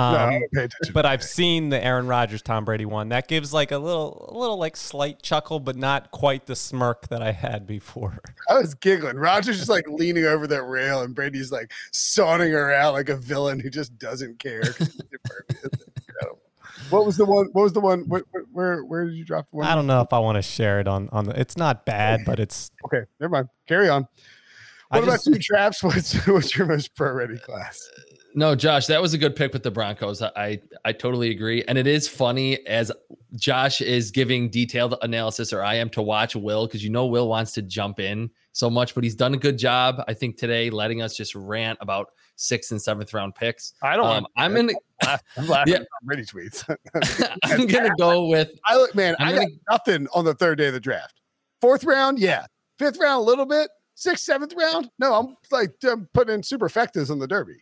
But I've seen the Aaron Rodgers Tom Brady one. That gives like a little like slight chuckle, but not quite the smirk that I had before. I was giggling. Rodgers is like leaning over that rail, and Brady's like sawing her out like a villain who just doesn't care. It's incredible. What was the one? Where did you drop the one? I don't know if I want to share it on the. It's not bad, but it's okay. Never mind. Carry on. What about you, Traps? What's your most pro-ready class? No, Josh, that was a good pick with the Broncos. I totally agree. And it is funny as Josh is giving detailed analysis, or I am, to watch Will, because Will wants to jump in so much, but he's done a good job, I think, today, letting us just rant about 6th and 7th round picks. I don't. I'm laughing at Brady tweets. I'm gonna go with. I got nothing on the 3rd day of the draft. 4th round, yeah. 5th round, a little bit. 6th, 7th round, no. I'm putting in superfectas on the Derby.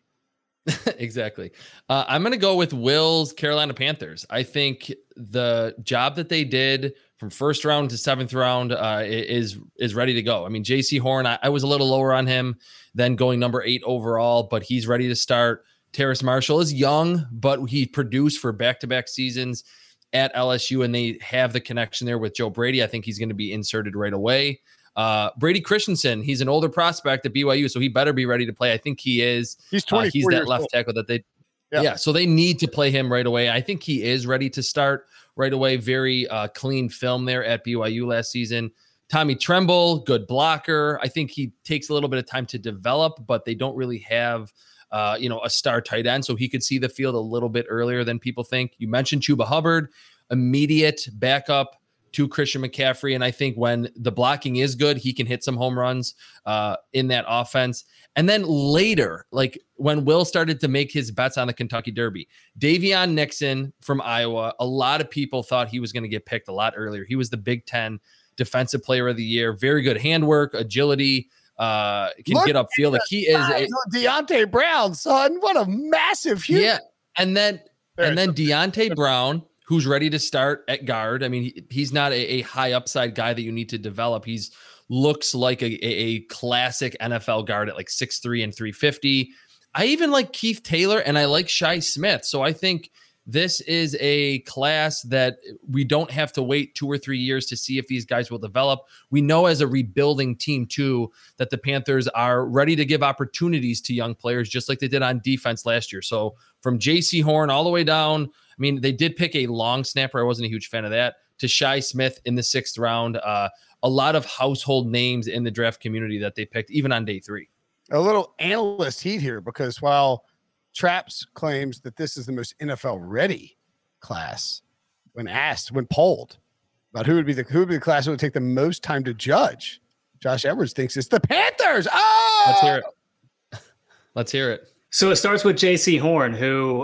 Exactly. I'm going to go with Will's Carolina Panthers. I think the job that they did from 1st round to 7th round is ready to go. I mean, JC Horn, I was a little lower on him than going number 8 overall, but he's ready to start. Terrace Marshall is young, but he produced for back-to-back seasons at LSU, and they have the connection there with Joe Brady. I think he's going to be inserted right away. Brady Christensen, he's an older prospect at BYU, so he better be ready to play. I think he is. He's 24 he's that left old. tackle that they so they need to play him right away. I think he is ready to start right away. Very clean film there at BYU last season. Tommy Tremble, good blocker. I think he takes a little bit of time to develop, but they don't really have a star tight end, so he could see the field a little bit earlier than people think. You mentioned Chuba Hubbard, immediate backup to Christian McCaffrey. And I think when the blocking is good, he can hit some home runs in that offense. And then later, like when Will started to make his bets on the Kentucky Derby, Davion Nixon from Iowa, a lot of people thought he was going to get picked a lot earlier. He was the Big Ten Defensive Player of the Year. Very good handwork, agility, can get upfield. Like he is Deontay Brown, son. What a massive human. Yeah. And then Deontay Brown, who's ready to start at guard. I mean, he's not a high upside guy that you need to develop. He's looks like a classic NFL guard at like 6'3" and 350. I even like Keith Taylor and I like Shi Smith. So I think this is a class that we don't have to wait 2 or 3 years to see if these guys will develop. We know as a rebuilding team too, that the Panthers are ready to give opportunities to young players, just like they did on defense last year. So from JC Horn all the way down, I mean, they did pick a long snapper. I wasn't a huge fan of that. To Shi Smith in the 6th round. A lot of household names in the draft community that they picked, even on day 3. A little analyst heat here, because while Traps claims that this is the most NFL ready class, when polled about who would be the class that would take the most time to judge, Josh Edwards thinks it's the Panthers. Oh, let's hear it. Let's hear it. So it starts with JC Horn, who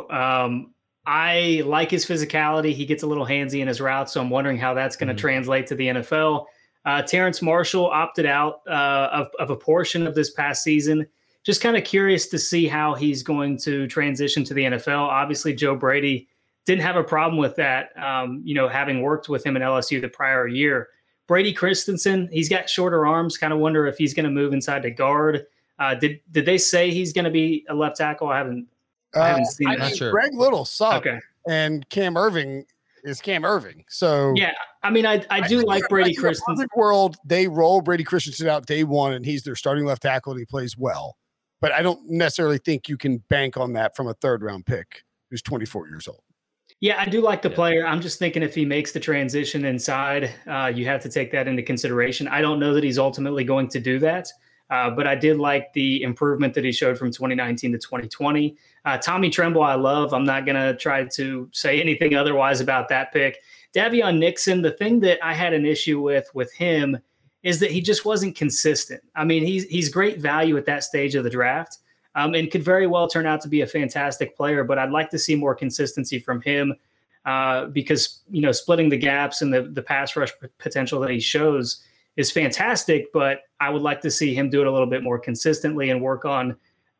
I like his physicality. He gets a little handsy in his route, so I'm wondering how that's going to translate to the NFL. Terrace Marshall opted out of a portion of this past season. Just kind of curious to see how he's going to transition to the NFL. Obviously, Joe Brady didn't have a problem with that, having worked with him in LSU the prior year. Brady Christensen, he's got shorter arms. Kind of wonder if he's going to move inside to guard. Did they say he's going to be a left tackle? I haven't I haven't seen I that. mean, Sure. Greg Little sucked, Okay. and Cam Irving is Cam Irving. So Yeah. I mean, I do like Brady in a Christensen. perfect world, they roll Brady Christensen out day one, and he's their starting left tackle, and he plays well. But I don't necessarily think you can bank on that from a third-round pick who's 24 years old. Yeah, I do like the player. I'm just thinking if he makes the transition inside, you have to take that into consideration. I don't know that he's ultimately going to do that, but I did like the improvement that he showed from 2019 to 2020. Tommy Tremble, I love. I'm not going to try to say anything otherwise about that pick. Davion Nixon, the thing that I had an issue with him is that he just wasn't consistent. I mean, he's great value at that stage of the draft. And could very well turn out to be a fantastic player, but I'd like to see more consistency from him because, splitting the gaps and the pass rush potential that he shows is fantastic, but I would like to see him do it a little bit more consistently and work on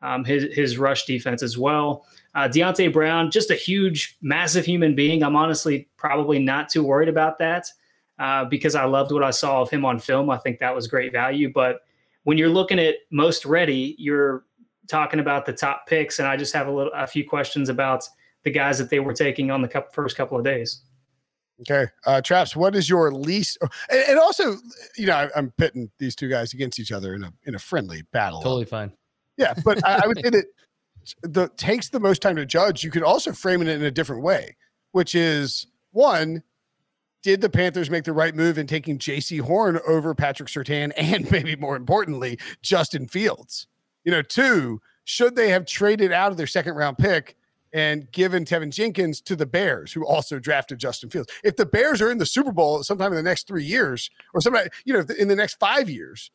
his rush defense as well. Deontay Brown, just a huge, massive human being. I'm honestly probably not too worried about that because I loved what I saw of him on film. I think that was great value, but when you're looking at most ready, you're talking about the top picks, and I just have a few questions about the guys that they were taking on the first couple of days. Okay. Traps, what is your least, and also, I'm pitting these two guys against each other in a friendly battle. Totally fine. Yeah. But I would say that takes the most time to judge. You could also frame it in a different way, which is one, did the Panthers make the right move in taking JC Horn over Patrick Surtain and maybe more importantly, Justin Fields? Two, should they have traded out of their second round pick and given Tevin Jenkins to the Bears, who also drafted Justin Fields? If the Bears are in the Super Bowl sometime in the next 3 years, or sometime, in the next 5 years,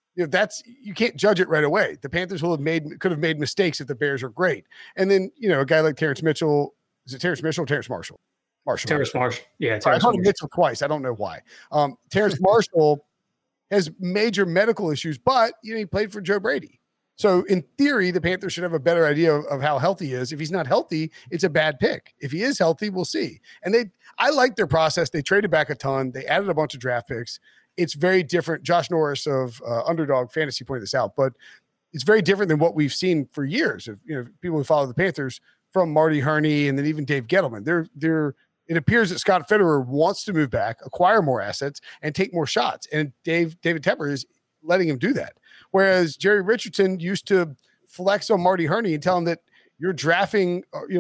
you can't judge it right away. The Panthers could have made mistakes if the Bears are great. And then, a guy like Terrence Mitchell, is it Terrence Mitchell or Terrence Marshall? Terrence Marshall. Yeah. I called him Mitchell twice. I don't know why. Terrence Marshall has major medical issues, but he played for Joe Brady. So in theory, the Panthers should have a better idea of how healthy he is. If he's not healthy, it's a bad pick. If he is healthy, we'll see. And I like their process. They traded back a ton. They added a bunch of draft picks. It's very different. Josh Norris of Underdog Fantasy pointed this out, but it's very different than what we've seen for years. Of people who follow the Panthers, from Marty Herney and then even Dave Gettleman. It appears that Scott Fitterer wants to move back, acquire more assets, and take more shots. And David Tepper is letting him do that. Whereas Jerry Richardson used to flex on Marty Herney and tell him that you're drafting,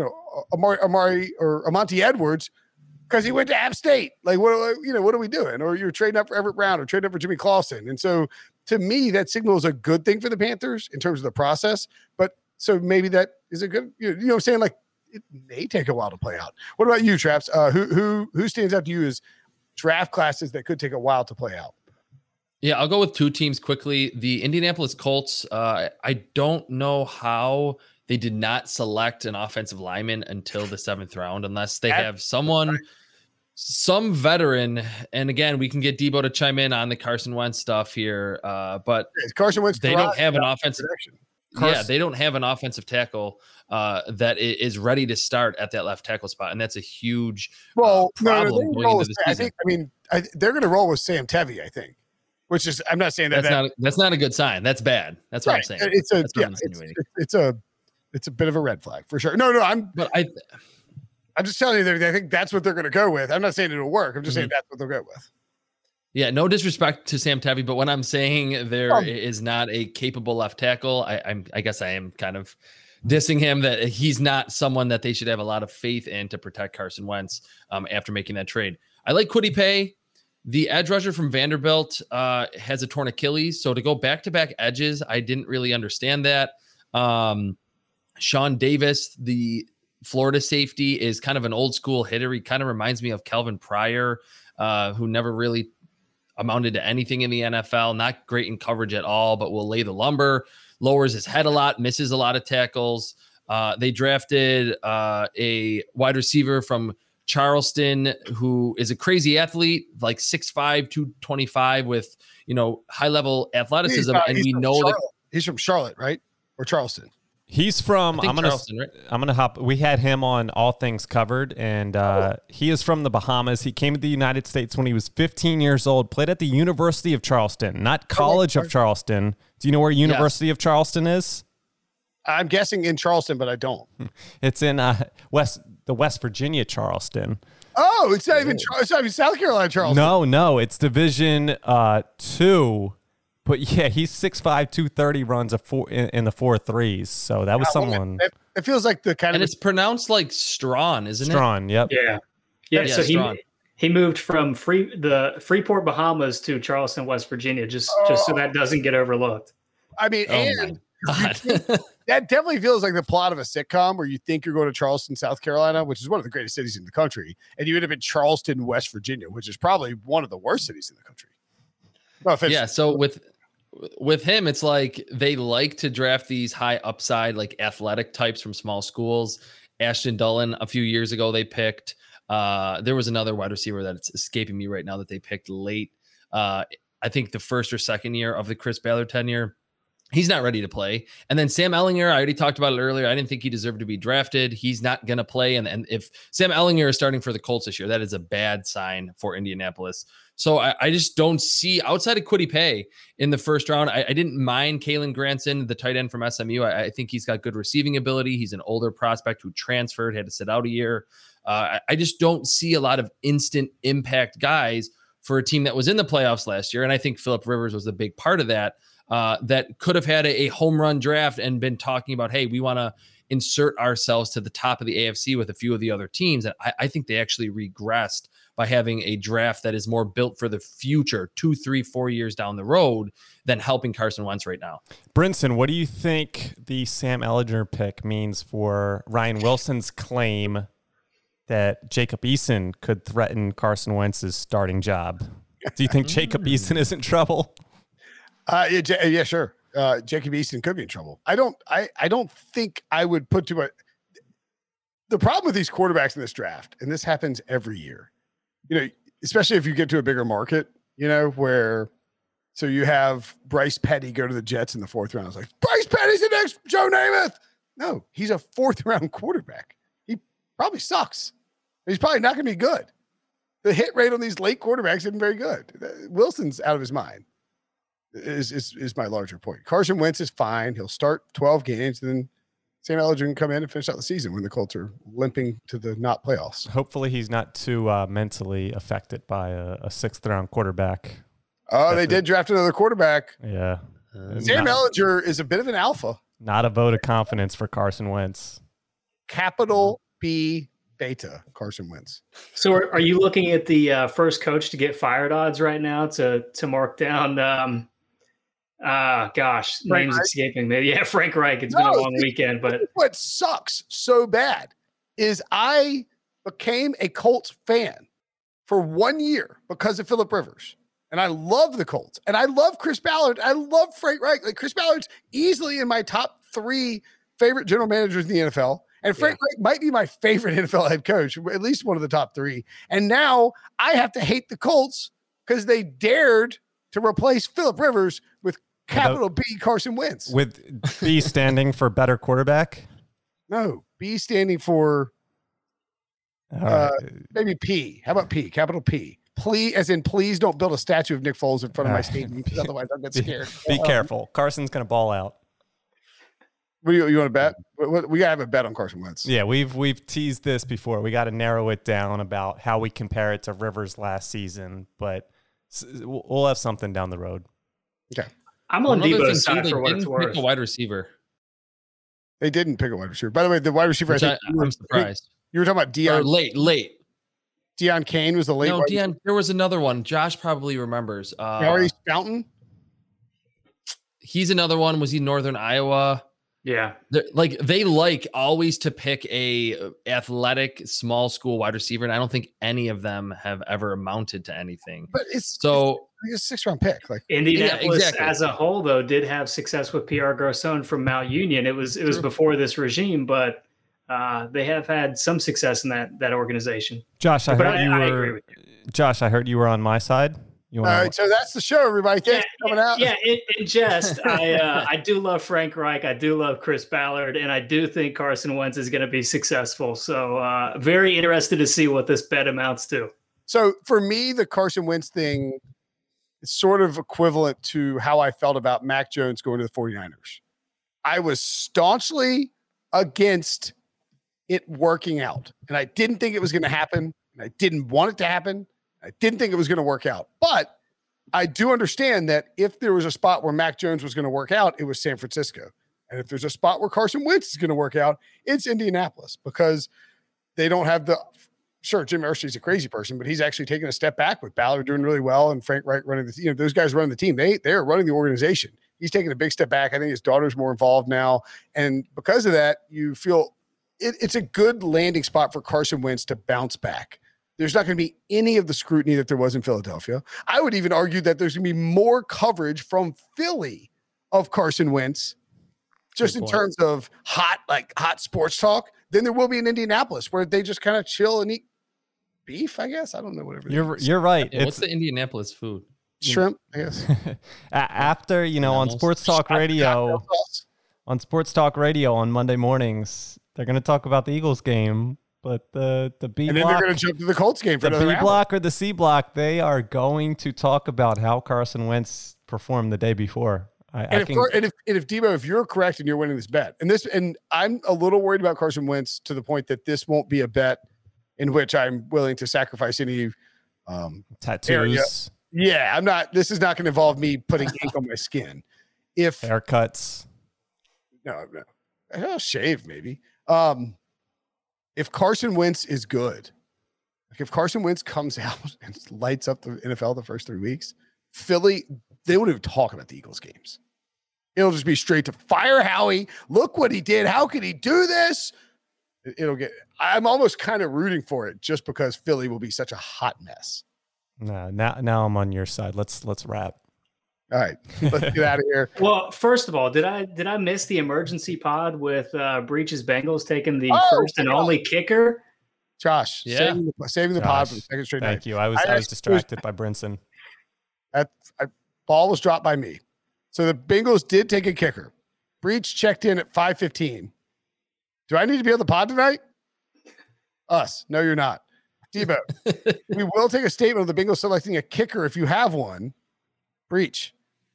Amari or Amonte Edwards because he went to App State. Like, what are we doing? Or you're trading up for Everett Brown or trading up for Jimmy Clausen. And so to me, that signals a good thing for the Panthers in terms of the process. But so maybe that is a good, what I'm saying? Like, it may take a while to play out. What about you, Traps? Who stands out to you as draft classes that could take a while to play out? Yeah, I'll go with two teams quickly. The Indianapolis Colts, I don't know how they did not select an offensive lineman until the 7th round, unless they have some veteran. And again, we can get Debo to chime in on the Carson Wentz stuff here. But Carson Wentz, they don't have an offensive. They don't have an offensive tackle that is ready to start at that left tackle spot, and that's a huge problem going into the season. They're going to roll with Sam Tevi, I think. Which is, I'm not saying that's not a good sign. That's bad. That's what I'm saying. It's a bit of a red flag for sure. No, I'm just telling you that I think that's what they're going to go with. I'm not saying it'll work. I'm just saying that's what they'll go with. Yeah, no disrespect to Sam Tevi, but when I'm saying there is not a capable left tackle, I guess I am kind of dissing him, that he's not someone that they should have a lot of faith in to protect Carson Wentz after making that trade. I like Kwity Paye. The edge rusher from Vanderbilt has a torn Achilles. So to go back-to-back edges, I didn't really understand that. Sean Davis, the Florida safety, is kind of an old school hitter. He kind of reminds me of Calvin Pryor, who never really amounted to anything in the NFL. Not great in coverage at all, but will lay the lumber, lowers his head a lot, misses a lot of tackles. They drafted a wide receiver from Charleston, who is a crazy athlete, like 6'5", 225 with, high level athleticism. And we know that he's from Charlotte, right? Or Charleston. He's from, Charleston, right? I'm going to hop. We had him on All Things Covered, and he is from the Bahamas. He came to the United States when he was 15 years old, played at the University of Charleston, not College of Charleston. Do you know where University of Charleston is? I'm guessing in Charleston, but I don't. It's in the West Virginia Charleston. Oh, it's not even South Carolina Charleston. No, it's Division 2. But yeah, he's 6'5", 230, runs in the 4.3s. So that was someone. It feels like the kind and of. it's pronounced like Strawn, isn't Strawn, it? Yep. Yeah. So Strawn. he moved from Freeport, Bahamas to Charleston, West Virginia, just so that doesn't get overlooked. I mean, and that definitely feels like the plot of a sitcom where you think you're going to Charleston, South Carolina, which is one of the greatest cities in the country, and you end up in Charleston, West Virginia, which is probably one of the worst cities in the country. Yeah. So with him, it's like they like to draft these high upside, like athletic types from small schools. Ashton Dulin, a few years ago, they picked. There was another wide receiver that's escaping me right now that they picked late. I think the first or second year of the Chris Ballard tenure. He's not ready to play. And then Sam Ehlinger, I already talked about it earlier. I didn't think he deserved to be drafted. He's not going to play. And if Sam Ehlinger is starting for the Colts this year, that is a bad sign for Indianapolis. So I just don't see, outside of Kwity Paye in the first round, I didn't mind Kalen Granson, the tight end from SMU. I think he's got good receiving ability. He's an older prospect who transferred, had to sit out a year. I just don't see a lot of instant impact guys for a team that was in the playoffs last year. And I think Phillip Rivers was a big part of that. That could have had a home run draft and been talking about, hey, we want to insert ourselves to the top of the AFC with a few of the other teams. And I think they actually regressed by having a draft that is more built for the future, 2, 3, 4 years down the road than helping Carson Wentz right now. Brinson, what do you think the Sam Ehlinger pick means for Ryan Wilson's claim that Jacob Eason could threaten Carson Wentz's starting job? Do you think Jacob Eason is in trouble? Yeah, sure. Jacob Eason could be in trouble. I don't think I would put too much. The problem with these quarterbacks in this draft, and this happens every year, especially if you get to a bigger market, where, so you have Bryce Petty go to the Jets in the 4th round. It's like, Bryce Petty's the next Joe Namath. No, he's a 4th round quarterback. He probably sucks. He's probably not going to be good. The hit rate on these late quarterbacks isn't very good. Wilson's out of his mind. Is my larger point. Carson Wentz is fine. He'll start 12 games, and then Sam Ehlinger can come in and finish out the season when the Colts are limping to the not playoffs. Hopefully he's not too mentally affected by a 6th round quarterback. Oh, they did draft another quarterback. Yeah. Sam Ehlinger is a bit of an alpha. Not a vote of confidence for Carson Wentz. Capital B beta Carson Wentz. So are you looking at the first coach to get fired odds right now to mark down name's escaping me. Yeah, Frank Reich. It's been a long weekend, but what sucks so bad is I became a Colts fan for 1 year because of Phillip Rivers. And I love the Colts. And I love Chris Ballard. I love Frank Reich. Like, Chris Ballard's easily in my top 3 favorite general managers in the NFL. And Frank Reich might be my favorite NFL head coach, at least one of the top 3. And now I have to hate the Colts because they dared to replace Phillip Rivers with capital B Carson Wentz. With B standing for better quarterback? No, B standing for maybe P. How about P? Capital P. Please, as in, please don't build a statue of Nick Foles in front of my stadium, because otherwise I'll get scared. Be careful. Carson's going to ball out. What do you want to bet? We got to have a bet on Carson Wentz. Yeah, we've teased this before. We got to narrow it down about how we compare it to Rivers last season, but we'll have something down the road. Okay. I'm on Debo's side for what it's worth. Pick a wide receiver. They didn't pick a wide receiver. By the way, the wide receiver, I'm surprised. You were talking about Deion. Or late. Deion Kane was the late. No, Deion. There was another one. Josh probably remembers. Maurice Fountain. He's another one. Was he Northern Iowa? Yeah. They like always to pick a athletic small school wide receiver, and I don't think any of them have ever amounted to anything. But it's a 6th round pick. Like Indianapolis as a whole, though, did have success with Pierre Garçon from Mount Union. It was before this regime, but they have had some success in that organization. Josh, I agree with you. Josh, I heard you were on my side. All right, so that's the show, everybody. Thanks for coming out. Yeah, in jest, I do love Frank Reich. I do love Chris Ballard, and I do think Carson Wentz is going to be successful. So very interested to see what this bet amounts to. So for me, the Carson Wentz thing is sort of equivalent to how I felt about Mac Jones going to the 49ers. I was staunchly against it working out. And I didn't think it was going to happen. And I didn't want it to happen. I didn't think it was going to work out. But I do understand that if there was a spot where Mac Jones was going to work out, it was San Francisco. And if there's a spot where Carson Wentz is going to work out, it's Indianapolis, because they don't have the – sure, Jim Irsay's a crazy person, but he's actually taken a step back with Ballard doing really well and Frank Reich running the team. You know, those guys running the team. They are running the organization. He's taking a big step back. I think his daughter's more involved now. And because of that, you feel it's a good landing spot for Carson Wentz to bounce back. There's not going to be any of the scrutiny that there was in Philadelphia. I would even argue that there's going to be more coverage from Philly of Carson Wentz, just in terms of hot sports talk, than there will be in Indianapolis, where they just kind of chill and eat beef, I guess. I don't know, whatever. You're right. Yeah, what's the Indianapolis food? Shrimp, I guess. After, on Sports Talk Radio, on Monday mornings, they're going to talk about the Eagles game, but the B block, and then they're going to jump to the Colts game for the another B block or the C block. They are going to talk about how Carson Wentz performed the day before. If Debo, if you're correct and you're winning this bet, and I'm a little worried about Carson Wentz to the point that this won't be a bet in which I'm willing to sacrifice any tattoos. Area. Yeah, I'm not. This is not going to involve me putting ink on my skin. If haircuts, no, I'll shave maybe. If Carson Wentz is good, like if Carson Wentz comes out and lights up the NFL the first 3 weeks, Philly, they won't even talk about the Eagles games. It'll just be straight to fire Howie. Look what he did. How could he do this? I'm almost kind of rooting for it just because Philly will be such a hot mess. No, now I'm on your side. Let's wrap. All right, let's get out of here. Well, first of all, did I miss the emergency pod with Breach's Bengals taking the first and only kicker? Josh, saving the pod for the second straight night. Thank you. I was distracted by Brinson. Ball was dropped by me. So the Bengals did take a kicker. Breach checked in at 5:15. Do I need to be on the pod tonight? Us. No, you're not. Debo, we will take a statement of the Bengals selecting a kicker if you have one. Breach.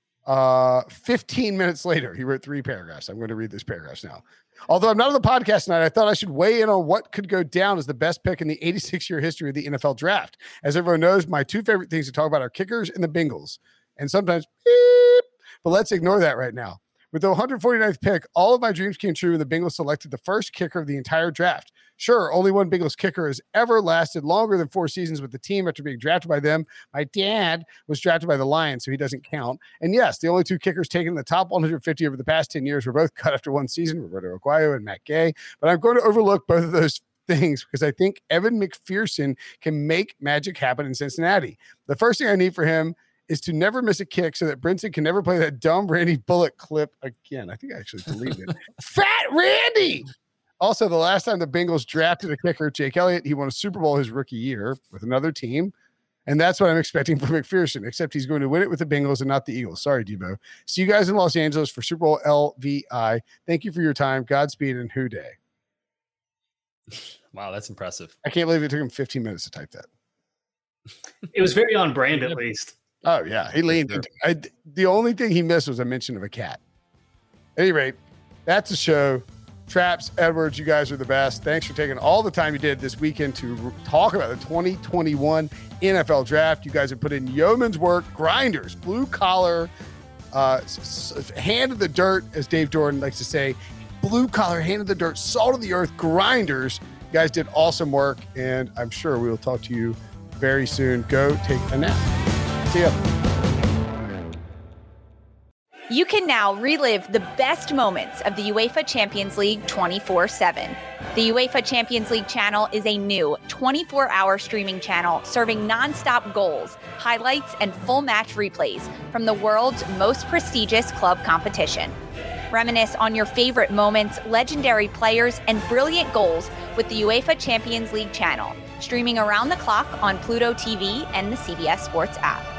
15 minutes later, he wrote 3 paragraphs. I'm going to read this paragraphs now. Although I'm not on the podcast tonight, I thought I should weigh in on what could go down as the best pick in the 86-year history of the NFL draft. As everyone knows, my 2 favorite things to talk about are kickers and the Bengals. And sometimes, beep, but let's ignore that right now. With the 149th pick, all of my dreams came true when the Bengals selected the first kicker of the entire draft. Sure, only one Bengals kicker has ever lasted longer than 4 seasons with the team after being drafted by them. My dad was drafted by the Lions, so he doesn't count. And yes, the only 2 kickers taken in the top 150 over the past 10 years were both cut after 1 season, Roberto Aguayo and Matt Gay. But I'm going to overlook both of those things because I think Evan McPherson can make magic happen in Cincinnati. The first thing I need for him is to never miss a kick so that Brinson can never play that dumb Randy Bullock clip again. I think I actually deleted it. Fat Randy! Also, the last time the Bengals drafted a kicker, Jake Elliott, he won a Super Bowl his rookie year with another team. And that's what I'm expecting from McPherson, except he's going to win it with the Bengals and not the Eagles. Sorry, Debo. See you guys in Los Angeles for Super Bowl LVI. Thank you for your time. Godspeed and Who Day. Wow, that's impressive. I can't believe it took him 15 minutes to type that. It was very on brand, at least. Oh, yeah. He leaned into the only thing he missed was a mention of a cat. At any rate, that's the show. Traps, Edwards, you guys are the best. Thanks for taking all the time you did this weekend to talk about the 2021 NFL Draft. You guys have put in yeoman's work, grinders, blue collar, hand of the dirt, as Dave Jordan likes to say, blue collar, hand of the dirt, salt of the earth, grinders. You guys did awesome work, and I'm sure we will talk to you very soon. Go take a nap. See ya. You can now relive the best moments of the UEFA Champions League 24/7. The UEFA Champions League channel is a new 24-hour streaming channel serving nonstop goals, highlights, and full match replays from the world's most prestigious club competition. Reminisce on your favorite moments, legendary players, and brilliant goals with the UEFA Champions League channel, streaming around the clock on Pluto TV and the CBS Sports app.